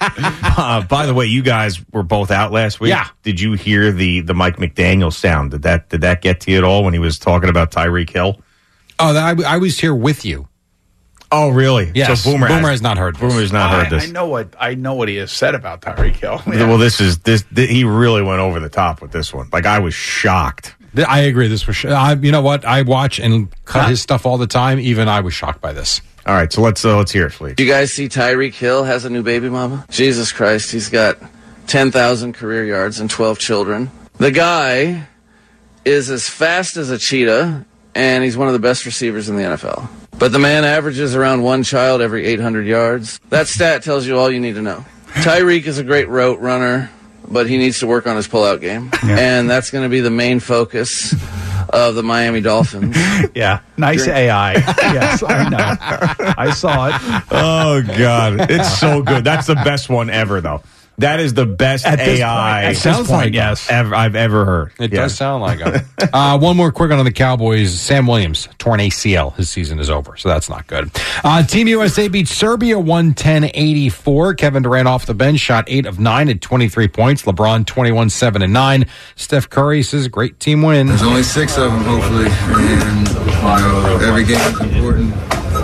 By the way, you guys were both out last week. Yeah. Did you hear the Mike McDaniel sound? Did that get to you at all when he was talking about Tyreek Hill? Oh, I was here with you. Oh, really? Yes. So Boomer has not heard this. Boomer's not heard this. I know what he has said about Tyreek Hill. Yeah. Well, he really went over the top with this one. Like, I was shocked. I agree. This was you know what? I watch and cut his stuff all the time. Even I was shocked by this. All right, so let's hear it, please. Do you guys see Tyreek Hill has a new baby mama? Jesus Christ, he's got 10,000 career yards and 12 children. The guy is as fast as a cheetah, and he's one of the best receivers in the NFL. But the man averages around one child every 800 yards. That stat tells you all you need to know. Tyreek is a great route runner, but he needs to work on his pullout game. Yeah. And that's going to be the main focus of the Miami Dolphins. Yeah, nice AI. Yes, I know. I saw it. Oh, God. It's so good. That's the best one ever, though. That is the best AI it sounds like I've ever heard. It does sound like it. One more quick one on the Cowboys. Sam Williams, torn ACL. His season is over, so that's not good. Team USA beat Serbia 110-84. Kevin Durant off the bench, shot 8 of 9 at 23 points. LeBron 21-7-9. Steph Curry says great team win. There's only 6 of them, hopefully, and every game is important.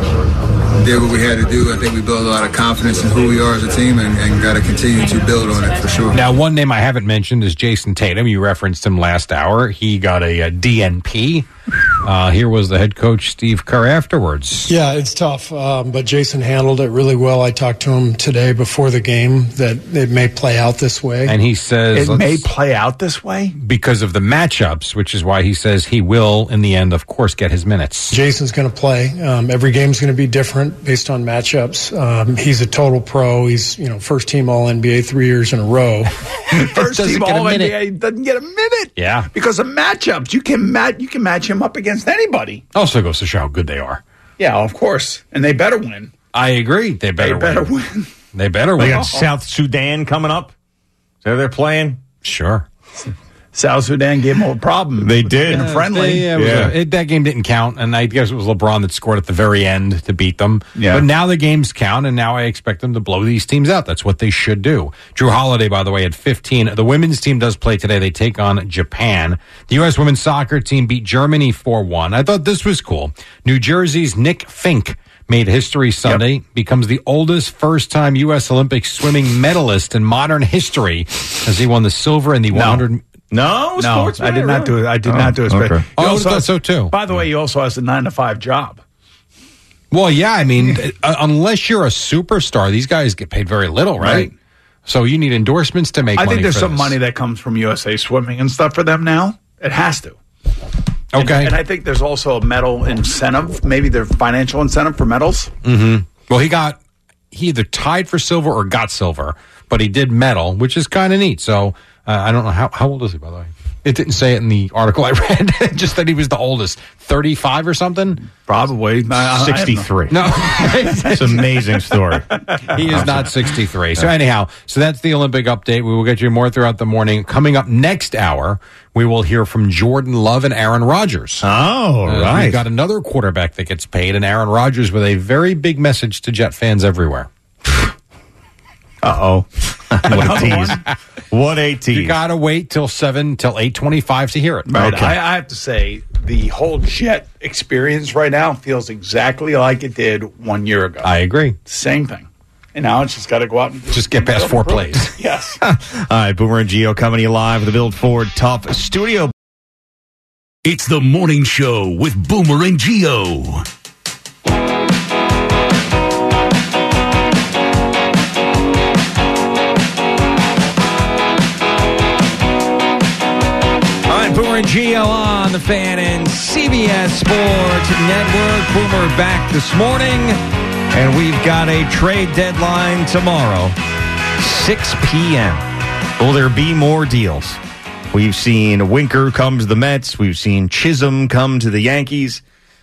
Did what we had to do. I think we built a lot of confidence in who we are as a team and got to continue to build on it for sure. Now, one name I haven't mentioned is Jason Tatum. You referenced him last hour. He got a DNP. Here was the head coach, Steve Kerr, afterwards. Yeah, it's tough, but Jason handled it really well. I talked to him today before the game that it may play out this way. And he says... It may play out this way? Because of the matchups, which is why he says he will, in the end, of course, get his minutes. Jason's going to play. Every game's going to be different based on matchups. He's a total pro. He's, first team All-NBA 3 years in a row. First team All-NBA doesn't get a minute. Yeah. Because of matchups. You can match him up against anybody. Also goes to show how good they are. Yeah, of course. And they better win. I agree. They better win. They better win. They got South Sudan coming up. So they're playing? Sure. South Sudan gave them a problem. They did. Friendly. That game didn't count, and I guess it was LeBron that scored at the very end to beat them. Yeah. But now the games count, and now I expect them to blow these teams out. That's what they should do. Drew Holiday, by the way, had 15. The women's team does play today. They take on Japan. The U.S. women's soccer team beat Germany 4-1. I thought this was cool. New Jersey's Nick Fink made history Sunday, becomes the oldest first-time U.S. Olympic swimming medalist in modern history as he won the silver in the 100... No, I did not do it. I did not do it. Okay. I thought so too. By the way, he also has a 9-to-5 job. Well, yeah, I mean, unless you're a superstar, these guys get paid very little, right? So you need endorsements to make money. I think there's for some this. money that comes from USA Swimming and stuff for them now. It has to. Okay. And I think there's also a medal incentive, maybe their financial incentive for medals. Mm-hmm. Well, he either tied for silver or got silver, but he did medal, which is kind of neat. So I don't know how old is he, by the way. It didn't say it in the article I read, just that he was the oldest. 35 or something? Probably. 63. No. It's an amazing story. He is not 63. So anyhow, that's the Olympic update. We will get you more throughout the morning. Coming up next hour, we will hear from Jordan Love and Aaron Rodgers. Oh, right. We've got another quarterback that gets paid, and Aaron Rodgers with a very big message to Jet fans everywhere. Uh-oh. What a tease. What a tease. You got to wait till 8:25 to hear it. Right. Okay. I have to say, the whole Jet experience right now feels exactly like it did 1 year ago. I agree. Same thing. And now it's just got to go out and just get past 4 plays. Yes. All right, Boomer and Gio coming to you live at the Build Ford Tough Studio. It's the morning show with Boomer and Gio. Boomer and Gio on the Fan and CBS Sports Network. Boomer back this morning, and we've got a trade deadline tomorrow, 6 p.m. Will there be more deals? We've seen Winker come to the Mets. We've seen Chisholm come to the Yankees.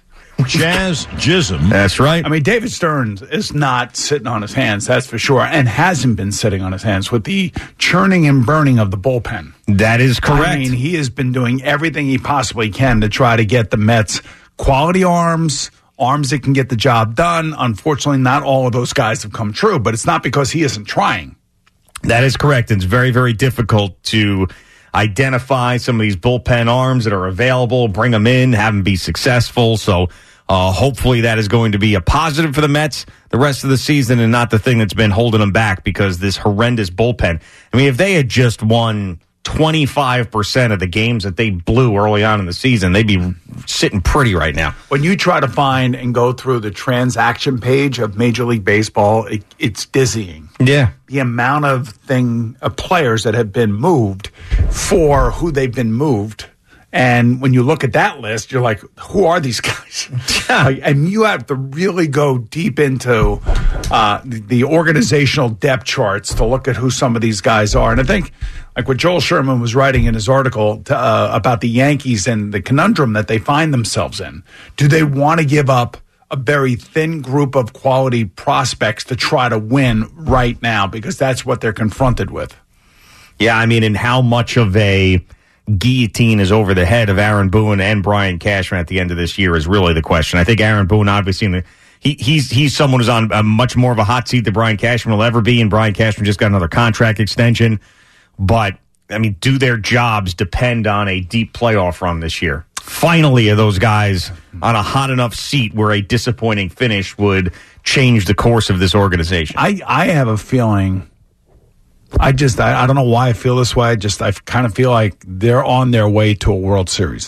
Jazz Chisholm. That's right. I mean, David Stearns is not sitting on his hands, that's for sure, and hasn't been sitting on his hands with the churning and burning of the bullpen. That is correct. I mean, he has been doing everything he possibly can to try to get the Mets quality arms that can get the job done. Unfortunately, not all of those guys have come true, but it's not because he isn't trying. That is correct. It's very, very difficult to identify some of these bullpen arms that are available, bring them in, have them be successful. So hopefully that is going to be a positive for the Mets the rest of the season and not the thing that's been holding them back because this horrendous bullpen. I mean, if they had just won 25% of the games that they blew early on in the season, they'd be sitting pretty right now. When you try to find and go through the transaction page of Major League Baseball, it's dizzying. Yeah. The amount of players that have been moved for who they've been moved. And when you look at that list, you're like, who are these guys? And you have to really go deep into the organizational depth charts to look at who some of these guys are. And I think, like what Joel Sherman was writing in his article about the Yankees and the conundrum that they find themselves in. Do they want to give up a very thin group of quality prospects to try to win right now? Because that's what they're confronted with. Yeah, I mean, and how much of a guillotine is over the head of Aaron Boone and Brian Cashman at the end of this year is really the question. I think Aaron Boone, obviously, he's someone who's on a much more of a hot seat than Brian Cashman will ever be, and Brian Cashman just got another contract extension. But, I mean, do their jobs depend on a deep playoff run this year? Finally, are those guys on a hot enough seat where a disappointing finish would change the course of this organization? I have a feeling... I don't know why I feel this way. I kind of feel like they're on their way to a World Series.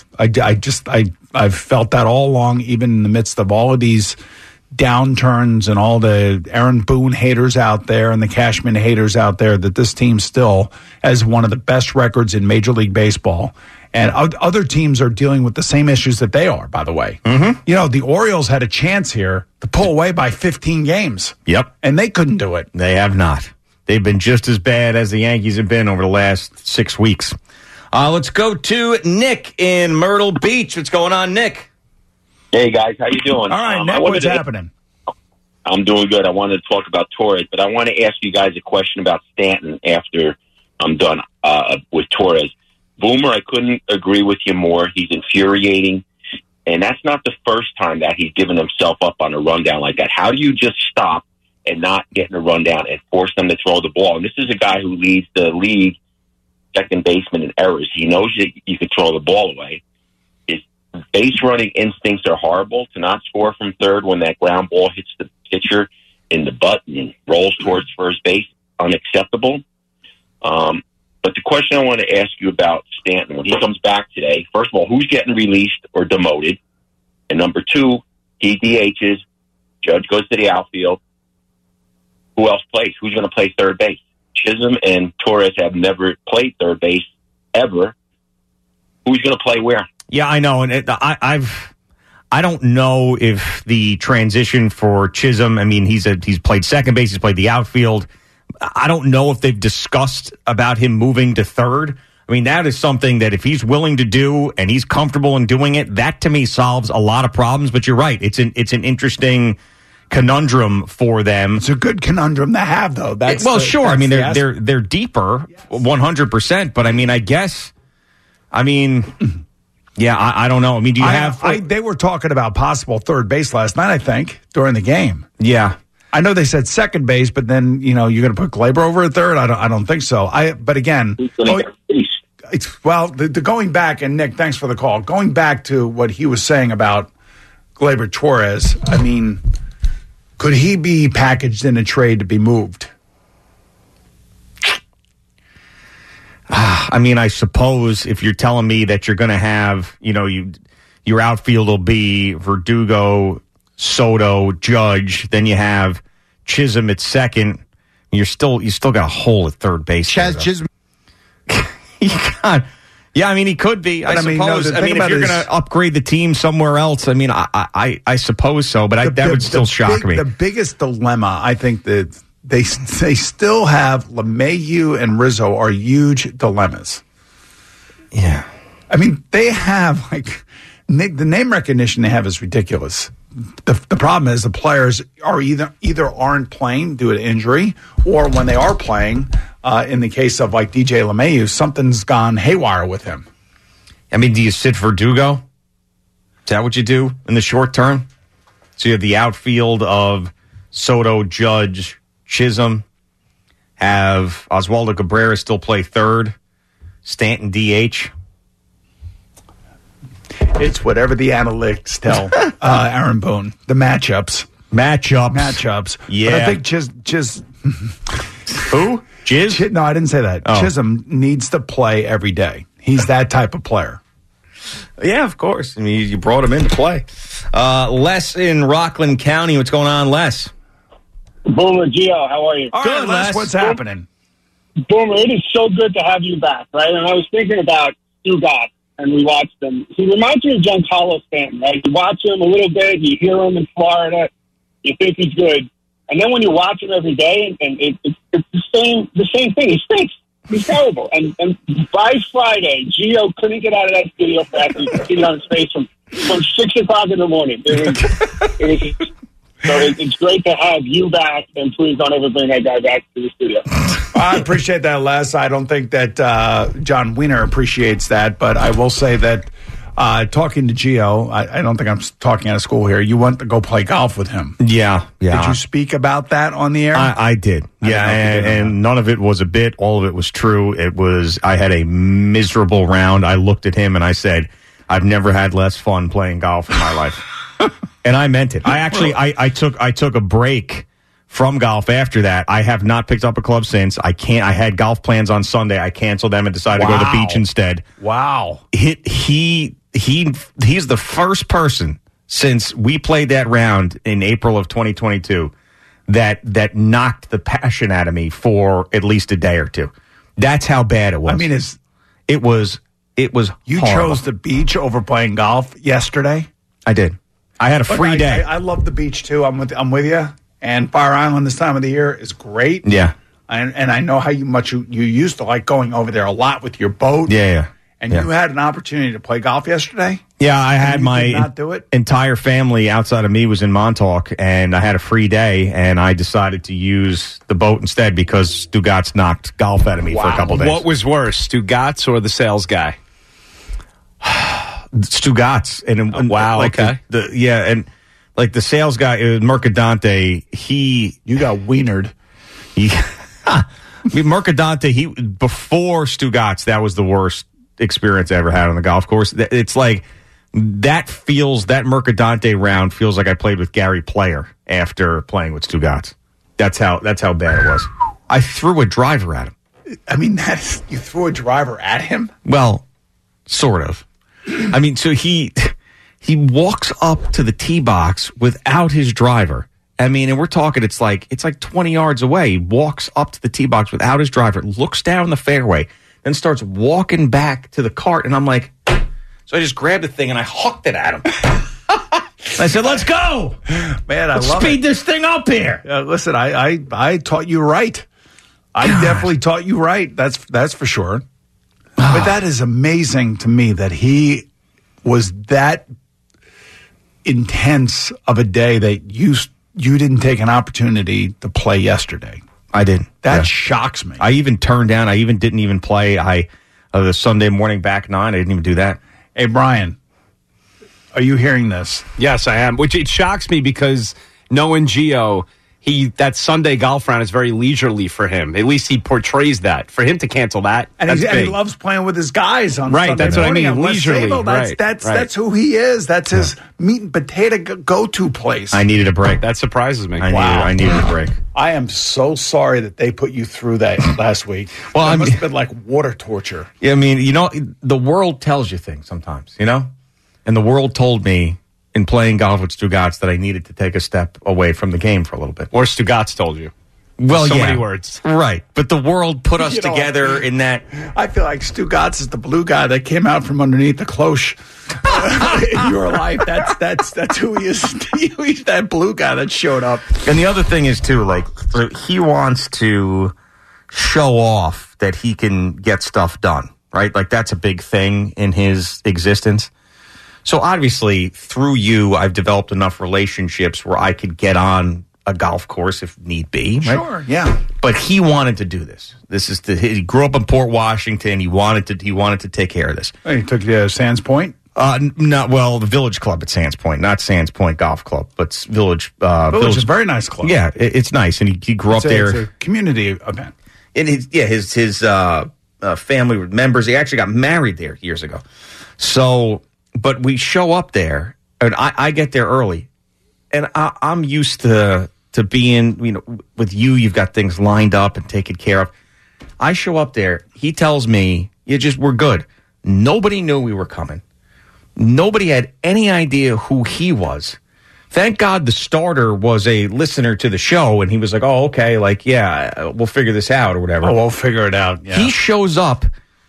I've felt that all along, even in the midst of all of these downturns and all the Aaron Boone haters out there and the Cashman haters out there, that this team still has one of the best records in Major League Baseball. And other teams are dealing with the same issues that they are, by the way. Mm-hmm. You know, the Orioles had a chance here to pull away by 15 games. Yep. And they couldn't do it. They have not. They've been just as bad as the Yankees have been over the last 6 weeks. Let's go to Nick in Myrtle Beach. What's going on, Nick? Hey, guys. How you doing? All right, Nick, what's happening? I'm doing good. I wanted to talk about Torres, but I want to ask you guys a question about Stanton after I'm done with Torres. Boomer, I couldn't agree with you more. He's infuriating. And that's not the first time that he's given himself up on a rundown like that. How do you just stop and not get in a rundown and force them to throw the ball? And this is a guy who leads the league second baseman in errors. He knows that you can throw the ball away. His base running instincts are horrible. To not score from third when that ground ball hits the pitcher in the butt and rolls towards first base, unacceptable. But the question I want to ask you about Stanton, when he comes back today, first of all, who's getting released or demoted? And number two, he DHs, Judge goes to the outfield. Who else plays? Who's going to play third base? Chisholm and Torres have never played third base ever. Who's going to play where? Yeah, I know. And I don't know if the transition for Chisholm, I mean, he's played second base, he's played the outfield. I don't know if they've discussed about him moving to third. I mean, that is something that if he's willing to do and he's comfortable in doing it, that to me solves a lot of problems. But you're right. It's an interesting conundrum for them. It's a good conundrum to have, though. Sure. I mean, they're deeper, 100%. But I mean, I don't know. I mean, do you have? They were talking about possible third base last night, I think, during the game. Yeah. I know they said second base, but then, you're going to put Gleyber over at third? I don't think so. But again, the going back, and Nick, thanks for the call. Going back to what he was saying about Gleyber Torres, I mean, could he be packaged in a trade to be moved? I mean, I suppose if you're telling me that you're going to have, your outfield will be Verdugo, Soto, Judge, then you have Chisholm at second. You still got a hole at third base. Chaz Chisholm. Yeah, I mean, he could be. I suppose. If you're going to upgrade the team somewhere else, I mean, I suppose so. But that would still shock me. The biggest dilemma, I think, that they still have LeMahieu and Rizzo are huge dilemmas. Yeah, I mean, they have the name recognition they have is ridiculous. The problem is the players are either aren't playing due to injury, or when they are playing, in the case of DJ LeMahieu, something's gone haywire with him. I mean, do you sit Verdugo? Is that what you do in the short term? So you have the outfield of Soto, Judge, Chisholm, have Oswaldo Cabrera still play third, Stanton DH. It's whatever the analytics tell Aaron Boone. The matchups. Yeah. But I think Chiz Who? Chiz? No, I didn't say that. Oh. Chisholm needs to play every day. He's that type of player. Yeah, of course. I mean, you brought him in to play. Les in Rockland County. What's going on, Les? Boomer, Gio, how are you? All right, Les, what's happening? Boomer, it is so good to have you back, right? And I was thinking about Stu Goff, and we watched him. He reminds me of Giancarlo Stanton, right? You watch him a little bit, you hear him in Florida, you think he's good. And then when you watch him every day, and it's the same thing. He stinks. He's terrible. And by Friday, Gio couldn't get out of that studio after he continued on his face from 6 o'clock in the morning. So it's great to have you back, and please don't ever bring that guy back to the studio. I appreciate that, Les. I don't think that John Wiener appreciates that, but I will say that talking to Gio, I don't think I'm talking out of school here. You went to go play golf with him. Yeah. Did you speak about that on the air? I did. And none of it was a bit. All of it was true. I had a miserable round. I looked at him and I said, I've never had less fun playing golf in my life. And I meant it. I took a break from golf after that. I have not picked up a club since. I had golf plans on Sunday. I canceled them and decided to go to the beach instead. Wow. He's the first person since we played that round in April of 2022 that knocked the passion out of me for at least a day or two. That's how bad it was. I mean, it was You horrible. chose the beach over playing golf yesterday? I did. I had a free day. I love the beach too. I'm with you. And Fire Island this time of the year is great. Yeah. And I know how much you used to like going over there a lot with your boat. Yeah. and you had an opportunity to play golf yesterday? Yeah, I had you did not do it? entire family outside of me was in Montauk, and I had a free day, and I decided to use the boat instead because Stugatz knocked golf out of me for a couple days. What was worse, Stugatz or the sales guy? Stugatz. And wow, like okay. And like the sales guy, Mercadante, you got wienered. Mercadante, before Stugatz, that was the worst experience I ever had on the golf course. It's like that Mercadante round feels like I played with Gary Player after playing with Stugatz. That's how bad it was. I threw a driver at him. I mean, you threw a driver at him? Well, sort of. I mean, so he walks up to the tee box without his driver. I mean, and we're talking, it's like 20 yards away. He walks up to the tee box without his driver, looks down the fairway, then starts walking back to the cart. And I'm like, so I just grabbed the thing and I hooked it at him. I said, let's go. Man, let's speed this thing up here. Listen, I taught you right. I definitely taught you right. That's for sure. But that is amazing to me that he was that intense of a day that you didn't take an opportunity to play yesterday. I didn't. That shocks me. I even turned down. I even didn't even play. The Sunday morning back nine. I didn't even do that. Hey, Brian, are you hearing this? Yes, I am. Which it shocks me because knowing Gio, that Sunday golf round is very leisurely for him. At least he portrays that. For him to cancel that, and he loves playing with his guys on Sunday that's morning. What I mean. Leisurely. That's who he is. That's his meat and potato go-to place. I needed a break. That surprises me. I needed a break. I am so sorry that they put you through that last week. Well, it must have been like water torture. Yeah, I mean, the world tells you things sometimes, and the world told me in playing golf with Stugatz that I needed to take a step away from the game for a little bit. Or Stugatz told you. Well, many words. Right. But the world put us together in that. I feel like Stugatz is the blue guy that came out from underneath the cloche in your life. That's who he is. He's that blue guy that showed up. And the other thing is, too, he wants to show off that he can get stuff done, right? Like, that's a big thing in his existence. So obviously, through you, I've developed enough relationships where I could get on a golf course if need be. Right? Sure, yeah. But he wanted to do this. He grew up in Port Washington. He wanted to take care of this. He took you to Sands Point? The Village Club at Sands Point, not Sands Point Golf Club, but Village. Village is a very nice club. Yeah, it's nice, and he grew up there. It's a community event. And his family members. He actually got married there years ago. So. But we show up there, and I get there early, and I'm used to being, with you, you've got things lined up and taken care of. I show up there. He tells me, we're good. Nobody knew we were coming. Nobody had any idea who he was. Thank God the starter was a listener to the show, and he was like, oh, okay, we'll figure this out or whatever. Oh, we'll figure it out. Yeah. He shows up.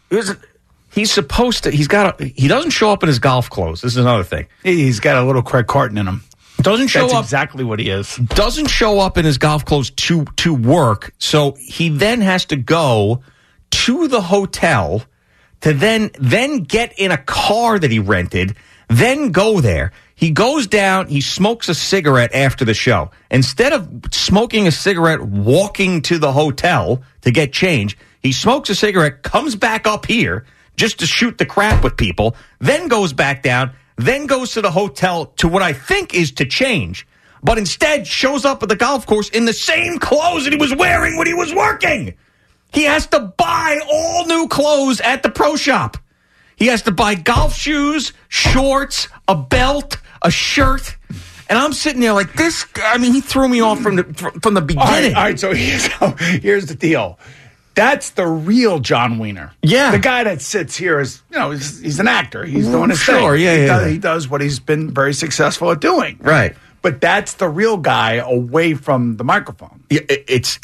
He's supposed to. He doesn't show up in his golf clothes. This is another thing. He's got a little Craig Carton in him. Doesn't show up. That's exactly what he is. Doesn't show up in his golf clothes to work. So he then has to go to the hotel to then get in a car that he rented. Then go there. He goes down. He smokes a cigarette after the show. Instead of smoking a cigarette, walking to the hotel to get change, he smokes a cigarette, comes back up here just to shoot the crap with people, then goes back down, then goes to the hotel to what I think is to change, but instead shows up at the golf course in the same clothes that he was wearing when he was working. He has to buy all new clothes at the pro shop. He has to buy golf shoes, shorts, a belt, a shirt. And I'm sitting there like this. I mean, he threw me off from the beginning. All right, so here's the deal. That's the real John Wiener. Yeah. The guy that sits here is, he's an actor. He's doing his thing. Sure, yeah. He does what he's been very successful at doing. Right. But that's the real guy away from the microphone. Yeah, it's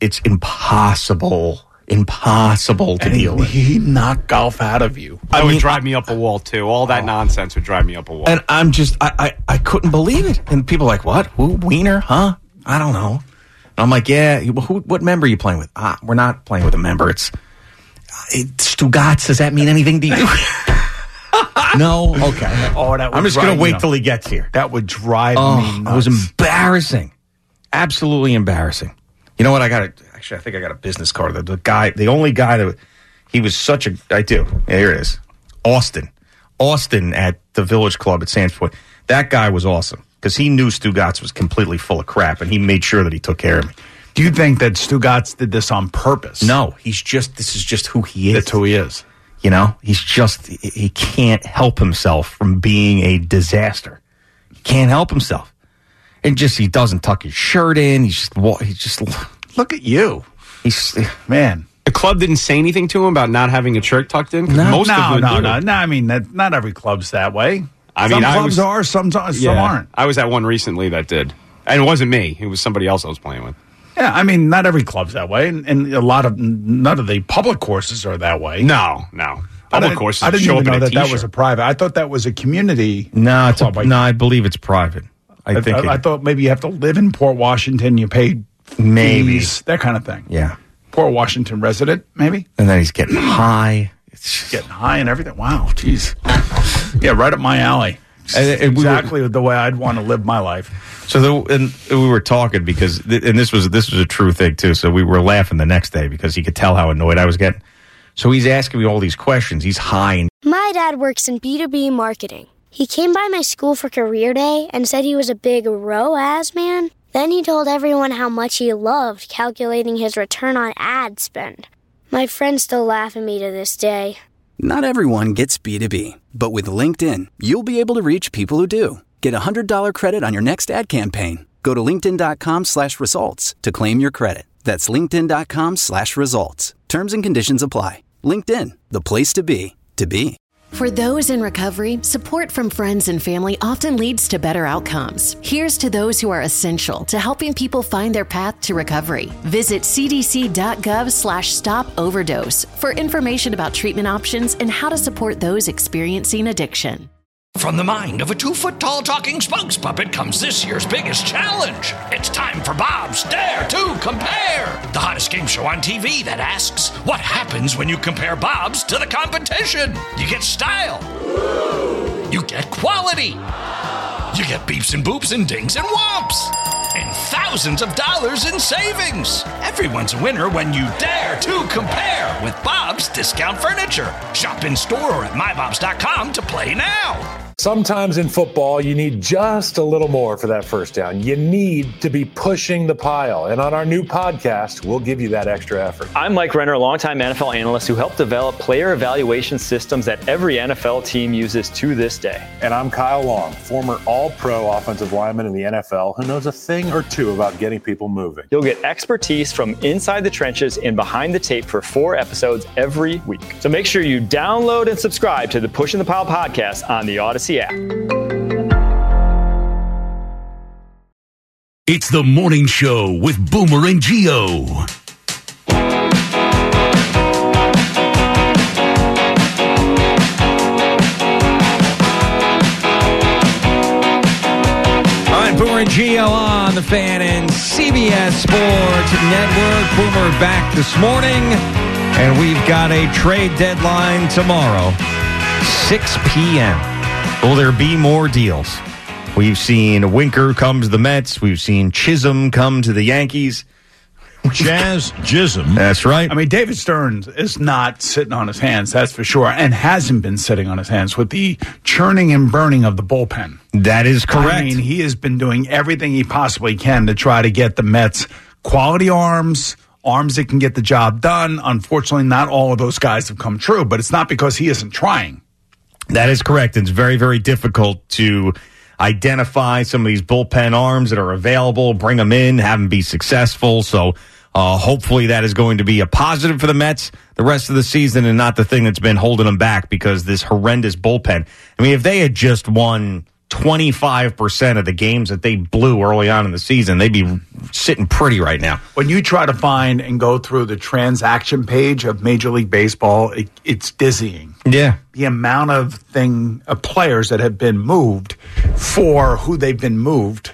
impossible to deal with. He knocked golf out of you. That would drive me up a wall, too. All that nonsense would drive me up a wall. And I'm just, I couldn't believe it. And people are like, what? Who? Wiener? Huh? I don't know. And I'm like, yeah, what member are you playing with? We're not playing with a member. Stugotz, does that mean anything to you? No? Okay. Oh, that would I'm just going to wait till he gets here. That would drive me nuts. It was embarrassing. Absolutely embarrassing. You know what? I think I got a business card. The only guy that he was such a. I do. Yeah, here it is. Austin at the Village Club at Sands Point. That guy was awesome because he knew Stugotz was completely full of crap, and he made sure that he took care of me. Do you think that Stugotz did this on purpose? No, this is just who he is. That's who he is. You know, he can't help himself from being a disaster. He can't help himself. And he doesn't tuck his shirt in. He just look at you. Man. The club didn't say anything to him about not having a shirt tucked in? No. I mean, not every club's that way. Some clubs are, some aren't. I was at one recently that did. And it wasn't me. It was somebody else I was playing with. Yeah, I mean, not every club's that way, and none of the public courses are that way. No. Public courses. I didn't show even up know in a that was a private. I thought that was a community. No, I believe it's private. I thought maybe you have to live in Port Washington. You pay fees, that kind of thing. Yeah, Port Washington resident, maybe. And then he's getting high. Getting high and everything. Wow, jeez. Yeah, right up my alley. Exactly the way I'd want to live my life. So we were talking because, and this was a true thing too. So we were laughing the next day because he could tell how annoyed I was getting. So he's asking me all these questions. He's high. My dad works in B2B marketing. He came by my school for career day and said he was a big ROAS man. Then he told everyone how much he loved calculating his return on ad spend. My friends still laugh at me to this day. Not everyone gets B2B, but with LinkedIn, you'll be able to reach people who do. Get a $100 credit on your next ad campaign. Go to linkedin.com/results to claim your credit. That's linkedin.com/results. Terms and conditions apply. LinkedIn, the place to be, to be. For those in recovery, support from friends and family often leads to better outcomes. Here's to those who are essential to helping people find their path to recovery. Visit cdc.gov/stop-overdose for information about treatment options and how to support those experiencing addiction. From the mind of a 2-foot-tall talking spokes puppet comes this year's biggest challenge. It's time for Bob's Dare to Compare, the hottest game show on TV that asks, what happens when you compare Bob's to the competition? You get style. You get quality. You get beeps and boops and dings and whomps. And thousands of dollars in savings. Everyone's a winner when you dare to compare with Bob's Discount Furniture. Shop in store or at mybobs.com to play now. Sometimes in football, you need just a little more for that first down. You need to be pushing the pile. And on our new podcast, we'll give you that extra effort. I'm Mike Renner, a longtime NFL analyst who helped develop player evaluation systems that every NFL team uses to this day. And I'm Kyle Long, former all-pro offensive lineman in the NFL who knows a thing or two about getting people moving. You'll get expertise from inside the trenches and behind the tape for 4 episodes every week. So make sure you download and subscribe to the Pushing the Pile podcast on the Odyssey app. It's the morning show with Boomer and Gio. All right, Boomer and Gio on the Fan and CBS Sports Network. Boomer back this morning, and we've got a trade deadline tomorrow, 6 p.m. Will there be more deals? We've seen Winker come to the Mets. We've seen Chisholm come to the Yankees. Jazz Chisholm. That's right. I mean, David Stearns is not sitting on his hands, that's for sure, and hasn't been sitting on his hands with the churning and burning of the bullpen. That is correct. I mean, he has been doing everything he possibly can to try to get the Mets quality arms that can get the job done. Unfortunately, not all of those guys have come true, but it's not because he isn't trying. That is correct. It's very, very difficult to identify some of these bullpen arms that are available, bring them in, have them be successful. So hopefully that is going to be a positive for the Mets the rest of the season and not the thing that's been holding them back because this horrendous bullpen. I mean, if they had just won 25% of the games that they blew early on in the season, they'd be sitting pretty right now. When you try to find and go through the transaction page of Major League Baseball, it's dizzying. Yeah. The amount of players that have been moved for who they've been moved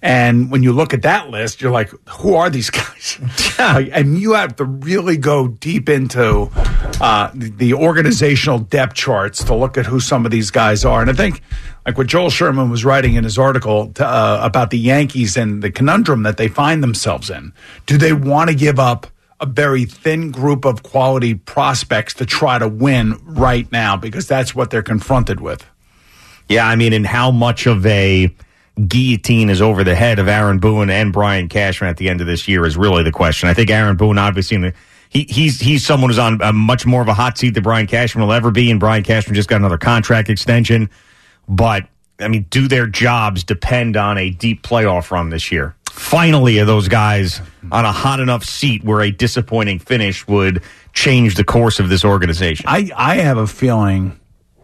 And when you look at that list, you're like, who are these guys? And you have to really go deep into the organizational depth charts to look at who some of these guys are. And I think, like what Joel Sherman was writing in his article about the Yankees and the conundrum that they find themselves in. Do they want to give up a very thin group of quality prospects to try to win right now? Because that's what they're confronted with. Yeah, I mean, and how much of a guillotine is over the head of Aaron Boone and Brian Cashman at the end of this year is really the question. I think Aaron Boone, obviously, he's someone who's on much more of a hot seat than Brian Cashman will ever be, and Brian Cashman just got another contract extension. But, I mean, do their jobs depend on a deep playoff run this year? Finally, are those guys on a hot enough seat where a disappointing finish would change the course of this organization? I have a feeling...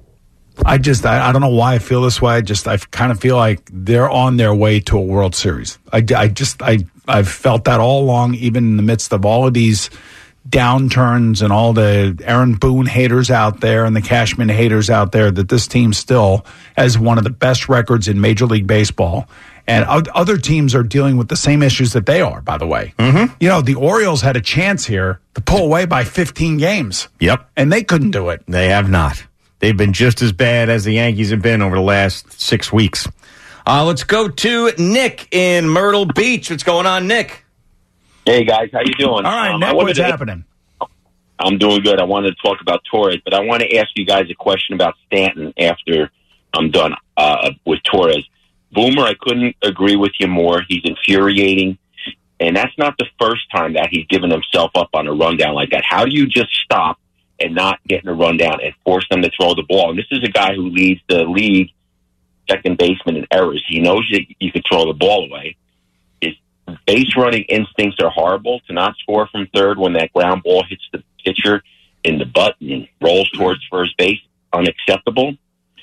I don't know why I feel this way. I kind of feel like they're on their way to a World Series. I've felt that all along, even in the midst of all of these downturns and all the Aaron Boone haters out there and the Cashman haters out there, that this team still has one of the best records in Major League Baseball. And other teams are dealing with the same issues that they are, by the way. Mm-hmm. You know, the Orioles had a chance here to pull away by 15 games. Yep. And they couldn't do it. They have not. They've been just as bad as the Yankees have been over the last 6 weeks. Let's go to Nick in Myrtle Beach. What's going on, Nick? Hey, guys. How you doing? All right, Nick, what's happening? I'm doing good. I wanted to talk about Torres, but I want to ask you guys a question about Stanton after I'm done with Torres. Boomer, I couldn't agree with you more. He's infuriating, and that's not the first time that he's given himself up on a rundown like that. How do you just stop and not get in a rundown and force them to throw the ball? And this is a guy who leads the league second baseman in errors. He knows that you can throw the ball away. His base running instincts are horrible. To not score from third when that ground ball hits the pitcher in the butt and rolls towards first base, unacceptable.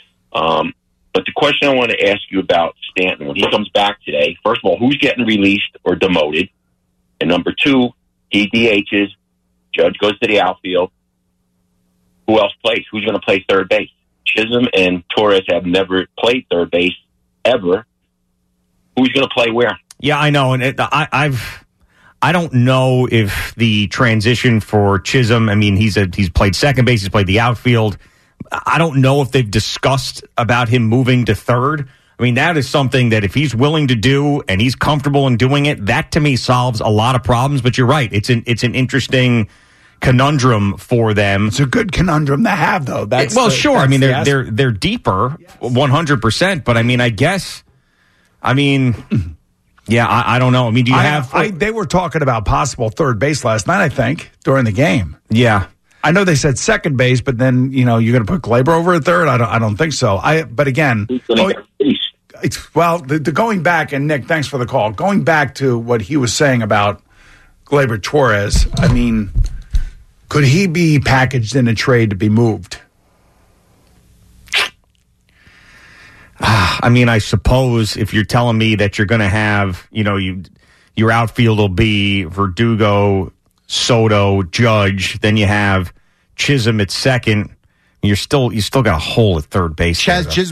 But the question I want to ask you about Stanton, when he comes back today, first of all, who's getting released or demoted? And number two, he DHs, Judge goes to the outfield. Who else plays? Who's going to play third base? Chisholm and Torres have never played third base ever. Who's going to play where? Yeah, I know, and I don't know if the transition for Chisholm. I mean, he's played second base, he's played the outfield. I don't know if they've discussed about him moving to third. I mean, that is something that if he's willing to do and he's comfortable in doing it, that to me solves a lot of problems. But you're right, it's an interesting conundrum for them. It's a good conundrum to have, though. Sure. I mean, they're deeper, 100%. But I mean, I don't know. I mean, do you have? They were talking about possible third base last night, I think, during the game. Yeah, I know they said second base, but then you're going to put Gleyber over at third. I don't think so. But again, the going back, and Nick, thanks for the call. Going back to what he was saying about Gleyber Torres, I mean, could he be packaged in a trade to be moved? I mean, I suppose if you're telling me that you're going to have, your outfield will be Verdugo, Soto, Judge, then you have Chisholm at second. You still got a hole at third base. Chaz Chisholm.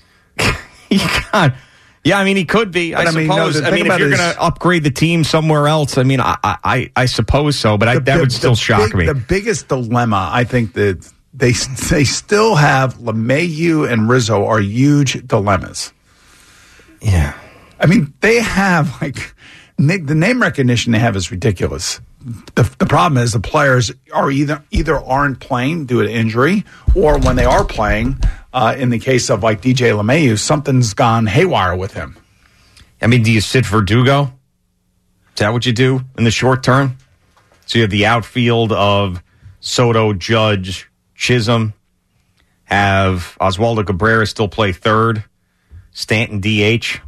Yeah, I mean, he could be. I suppose. If you're going to upgrade the team somewhere else, I mean, I suppose so. But that would still shock me. The biggest dilemma, I think, that they still have LeMahieu and Rizzo are huge dilemmas. Yeah, I mean, they have the name recognition they have is ridiculous. The problem is the players are either aren't playing due to injury, or when they are playing, in the case of like DJ LeMahieu, something's gone haywire with him. I mean, do you sit Verdugo? Is that what you do in the short term? So you have the outfield of Soto, Judge, Chisholm, have Oswaldo Cabrera still play third, Stanton DH.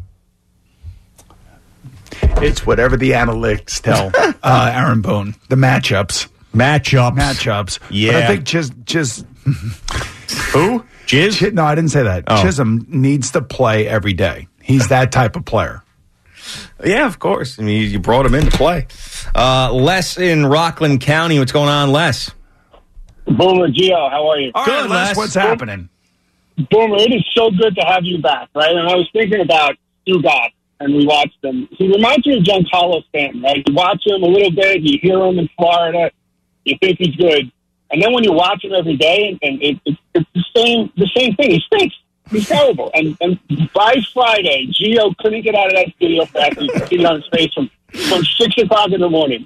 It's whatever the analytics tell Aaron Boone. The matchups. Yeah. But I think Chiz Who? Chiz? No, I didn't say that. Oh. Chisholm needs to play every day. He's that type of player. Yeah, of course. I mean, you brought him in to play. Les in Rockland County. What's going on, Les? Boomer, Gio, how are you? All right, Les, what's happening? Boomer, it is so good to have you back, right? And I was thinking about Dugas and we watched him. He reminds me of Giancarlo Stanton, right? You watch him a little bit, you hear him in Florida, you think he's good. And then when you watch him every day, and it's the same thing. He stinks. He's terrible. And by Friday, Gio couldn't get out of that studio fast. He could get on his face from 6 o'clock in the morning.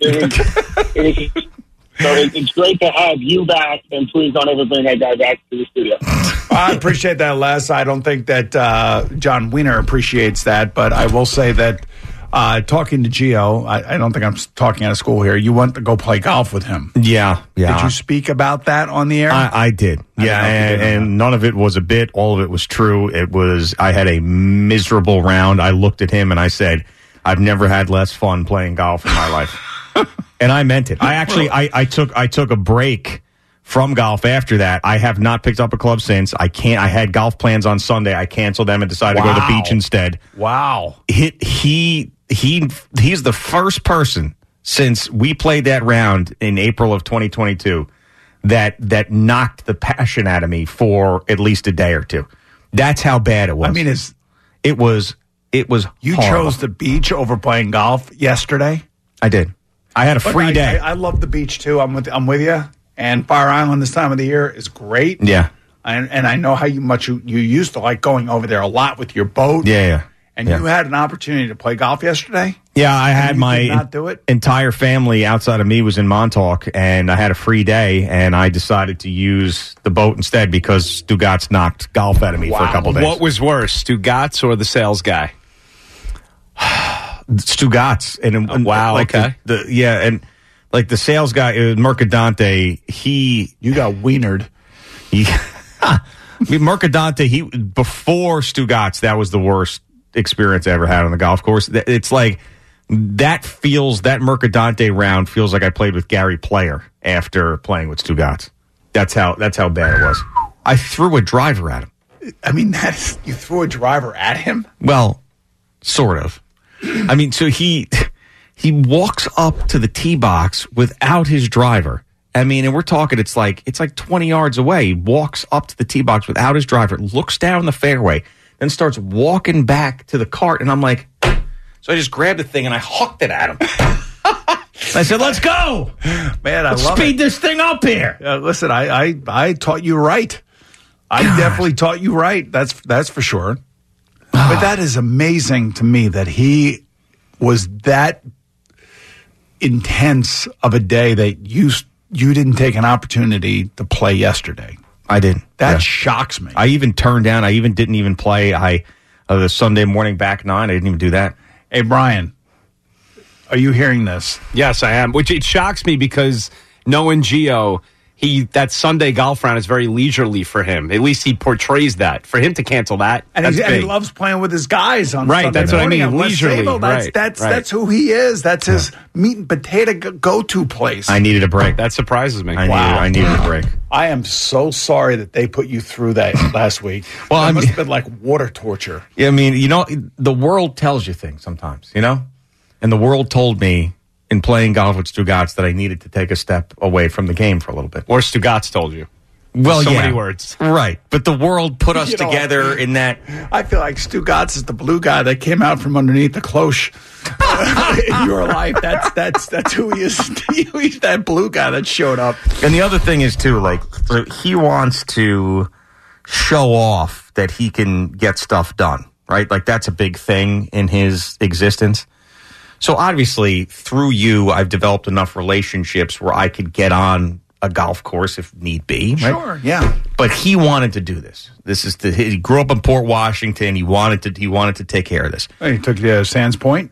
So it's great to have you back, and please don't ever bring that guy back to the studio. I appreciate that, Les. I don't think that John Wiener appreciates that, but I will say that talking to Gio, I don't think I'm talking out of school here. You went to go play golf with him. Yeah. Did you speak about that on the air? I did. And none of it was a bit. All of it was true. I had a miserable round. I looked at him and I said, I've never had less fun playing golf in my life. And I meant it. I took a break from golf after that. I have not picked up a club since. I had golf plans on Sunday. I canceled them and decided to go to the beach instead. Wow. He's the first person since we played that round in April of 2022 that knocked the passion out of me for at least a day or two. That's how bad it was. I mean, it was you horrible. chose the beach over playing golf yesterday? I did. I had a free day. I love the beach too. I'm with you. And Fire Island this time of the year is great. Yeah. And I know how much you used to like going over there a lot with your boat. Yeah. And you had an opportunity to play golf yesterday? Yeah, I had my entire family outside of me was in Montauk, and I had a free day, and I decided to use the boat instead because Stugatz knocked golf out of me for a couple days. What was worse, Stugatz or the sales guy? Stugatz. And okay. The sales guy, Mercadante, you got wienered. Mercadante, before Stugatz, that was the worst experience I ever had on the golf course. It's like that Mercadante round feels like I played with Gary Player after playing with Stugatz. That's how bad it was. I threw a driver at him. I mean, you threw a driver at him? Well, sort of. I mean, so he walks up to the tee box without his driver. I mean, and we're talking, it's like 20 yards away. He walks up to the tee box without his driver, looks down the fairway, then starts walking back to the cart. And I'm like, so I just grabbed the thing and I hooked it at him. I said, let's go. Man, let's speed this thing up here. Listen, I taught you right. I definitely taught you right. That's for sure. But that is amazing to me that he was that intense of a day that you didn't take an opportunity to play yesterday. I didn't. That shocks me. I even turned down. I didn't even play. The Sunday morning back nine. I didn't even do that. Hey, Brian, are you hearing this? Yes, I am. Which it shocks me because knowing Gio, that Sunday golf round is very leisurely for him. At least he portrays that. For him to cancel that, and he loves playing with his guys on right. Sunday That's morning what I mean. Leisurely. That's who he is. That's his meat and potato go-to place. I needed a break. That surprises me. I needed a break. I am so sorry that they put you through that last week. Well, it must have been like water torture. Yeah, I mean, the world tells you things sometimes, and the world told me in playing golf with Stugatz that I needed to take a step away from the game for a little bit. Or Stugatz told you. Well, so many words. Right. But the world put us together in that. I feel like Stugatz is the blue guy that came out from underneath the cloche in your life. That's who he is. He's that blue guy that showed up. And the other thing is, too, he wants to show off that he can get stuff done, right? Like, that's a big thing in his existence. So obviously, through you, I've developed enough relationships where I could get on a golf course if need be. Right? Sure, yeah. But he wanted to do this. He grew up in Port Washington. He wanted to take care of this. Oh, he took you to Sands Point?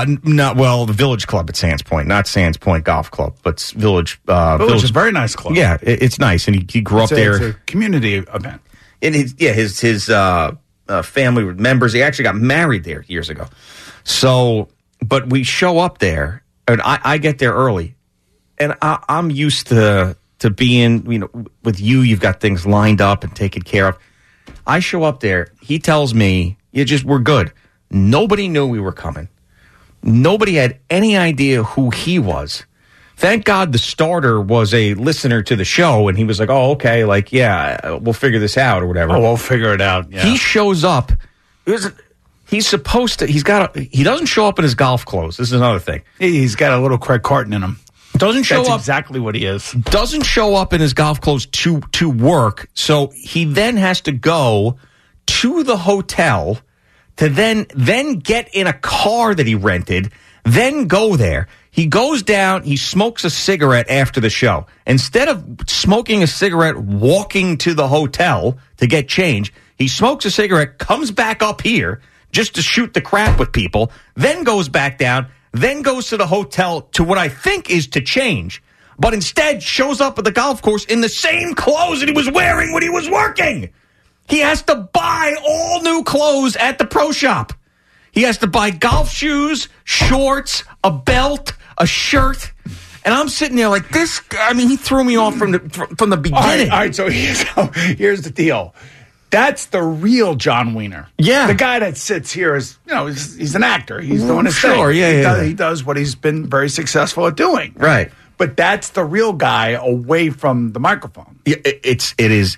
The Village Club at Sands Point, not Sands Point Golf Club, but Village. Village is a very nice club. Yeah, it's nice, and he grew up there. It's a community event. And his family members. He actually got married there years ago. So. But we show up there, and I get there early, and I'm used to being, with you, you've got things lined up and taken care of. I show up there. He tells me, we're good. Nobody knew we were coming. Nobody had any idea who he was. Thank God the starter was a listener to the show, and he was like, oh, okay, we'll figure this out or whatever. Oh, we'll figure it out. Yeah. He shows up. He's supposed to. He doesn't show up in his golf clothes. This is another thing. He's got a little Craig Carton in him. Doesn't show That's up. exactly what he is. Doesn't show up in his golf clothes to work. So he then has to go to the hotel to then get in a car that he rented, then go there. He goes down, he smokes a cigarette after the show. Instead of smoking a cigarette, walking to the hotel to get change, he smokes a cigarette, comes back up here just to shoot the crap with people, then goes back down, then goes to the hotel to what I think is to change, but instead shows up at the golf course in the same clothes that he was wearing when he was working. He has to buy all new clothes at the pro shop. He has to buy golf shoes, shorts, a belt, a shirt. And I'm sitting there like this. I mean, he threw me off from the beginning. All right, so here's the deal. That's the real John Wiener. Yeah. The guy that sits here is, he's an actor. He's doing his thing. Sure, yeah. He does what he's been very successful at doing. Right. But that's the real guy away from the microphone. Yeah, it's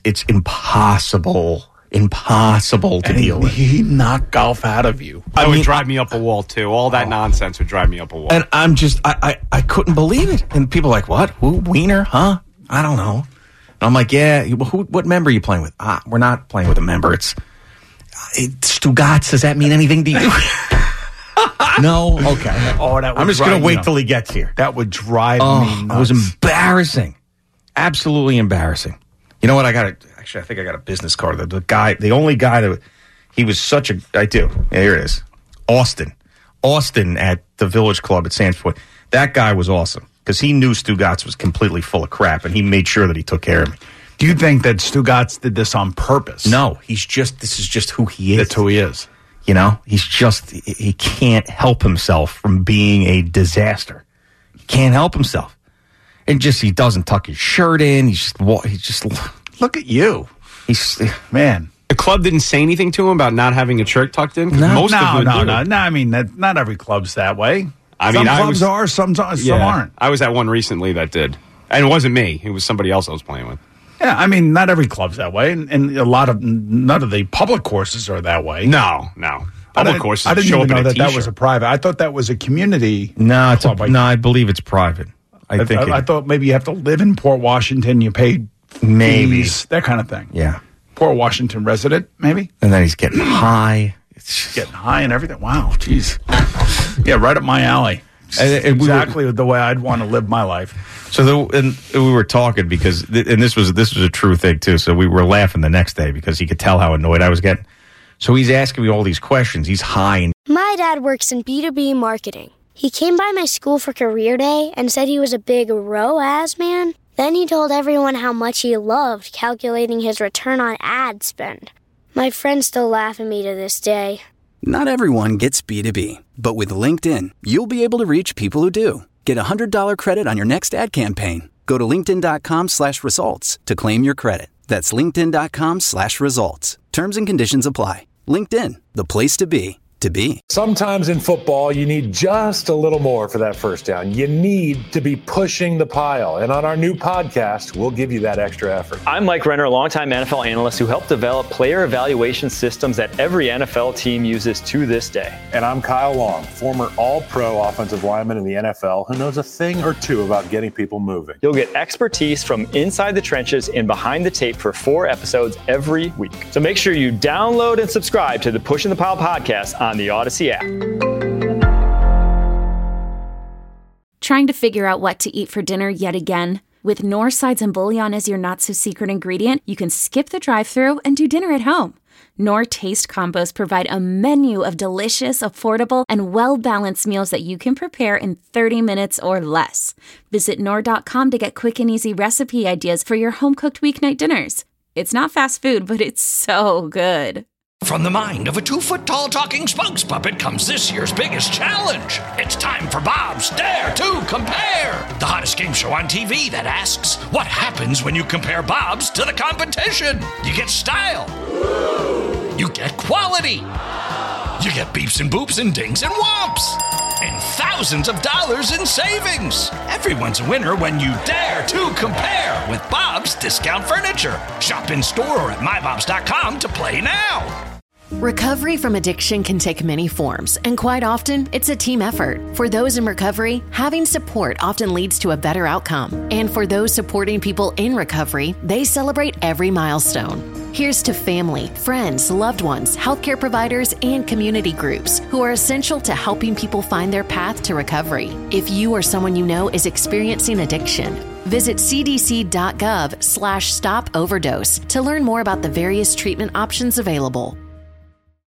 impossible to deal with. He knocked golf out of you. That would drive me up a wall, too. All that nonsense would drive me up a wall. And I'm just, I couldn't believe it. And people are like, what? Who? Wiener? Huh? I don't know. And I'm like, yeah, what member are you playing with? We're not playing with a member. It's Stugatz. Does that mean anything to you? No? Okay. I'm just going to wait till he gets here. That would drive me nuts. It was embarrassing. Absolutely embarrassing. You know what? I think I got a business card. The only guy that he was such a. I do. Yeah, here it is. Austin at the Village Club at Sands Point. That guy was awesome because he knew Stugatz was completely full of crap, and he made sure that he took care of me. Do you think that Stugatz did this on purpose? No, this is just who he is. That's who he is. He can't help himself from being a disaster. He can't help himself. And he doesn't tuck his shirt in. He just look at you. Man. The club didn't say anything to him about not having a shirt tucked in? No. I mean, not every club's that way. Some clubs are, some aren't. I was at one recently that did. And it wasn't me. It was somebody else I was playing with. Yeah, I mean, not every club's that way, and none of the public courses are that way. No. Public courses. I didn't show even up know in that was a private. I thought that was a community. No, I believe it's private. I thought maybe you have to live in Port Washington. You pay fees, that kind of thing. Yeah, Port Washington resident, maybe. And then he's getting high. Getting high and everything. Wow, jeez. Yeah, right up my alley. Exactly the way I'd want to live my life. So we were talking because, and this was a true thing too. So we were laughing the next day because he could tell how annoyed I was getting. So he's asking me all these questions. He's high. My dad works in B2B marketing. He came by my school for career day and said he was a big ROAS man. Then he told everyone how much he loved calculating his return on ad spend. My friends still laugh at me to this day. Not everyone gets B2B, but with LinkedIn, you'll be able to reach people who do. Get a $100 credit on your next ad campaign. Go to linkedin.com/results to claim your credit. That's linkedin.com/results. Terms and conditions apply. LinkedIn, the place to be. Sometimes in football, you need just a little more for that first down. You need to be pushing the pile. And on our new podcast, we'll give you that extra effort. I'm Mike Renner, a longtime NFL analyst who helped develop player evaluation systems that every NFL team uses to this day. And I'm Kyle Long, former all-pro offensive lineman in the NFL who knows a thing or two about getting people moving. You'll get expertise from inside the trenches and behind the tape for 4 episodes every week. So make sure you download and subscribe to the Pushing the Pile podcast on the Odyssey app. Trying to figure out what to eat for dinner yet again? With Knorr Sides and Bouillon as your not-so-secret ingredient, you can skip the drive-thru and do dinner at home. Knorr Taste Combos provide a menu of delicious, affordable, and well-balanced meals that you can prepare in 30 minutes or less. Visit Knorr.com to get quick and easy recipe ideas for your home-cooked weeknight dinners. It's not fast food, but it's so good. From the mind of a 2-foot-tall talking spokes puppet comes this year's biggest challenge. It's time for Bob's Dare to Compare, the hottest game show on TV that asks, what happens when you compare Bob's to the competition? You get style. You get quality. You get beeps and boops and dings and whomps. And thousands of dollars in savings. Everyone's a winner when you dare to compare with Bob's Discount Furniture. Shop in store or at mybobs.com to play now. Recovery from addiction can take many forms, and quite often, it's a team effort. For those in recovery, having support often leads to a better outcome. And for those supporting people in recovery, they celebrate every milestone. Here's to family, friends, loved ones, healthcare providers, and community groups who are essential to helping people find their path to recovery. If you or someone you know is experiencing addiction, visit cdc.gov/stop overdose to learn more about the various treatment options available.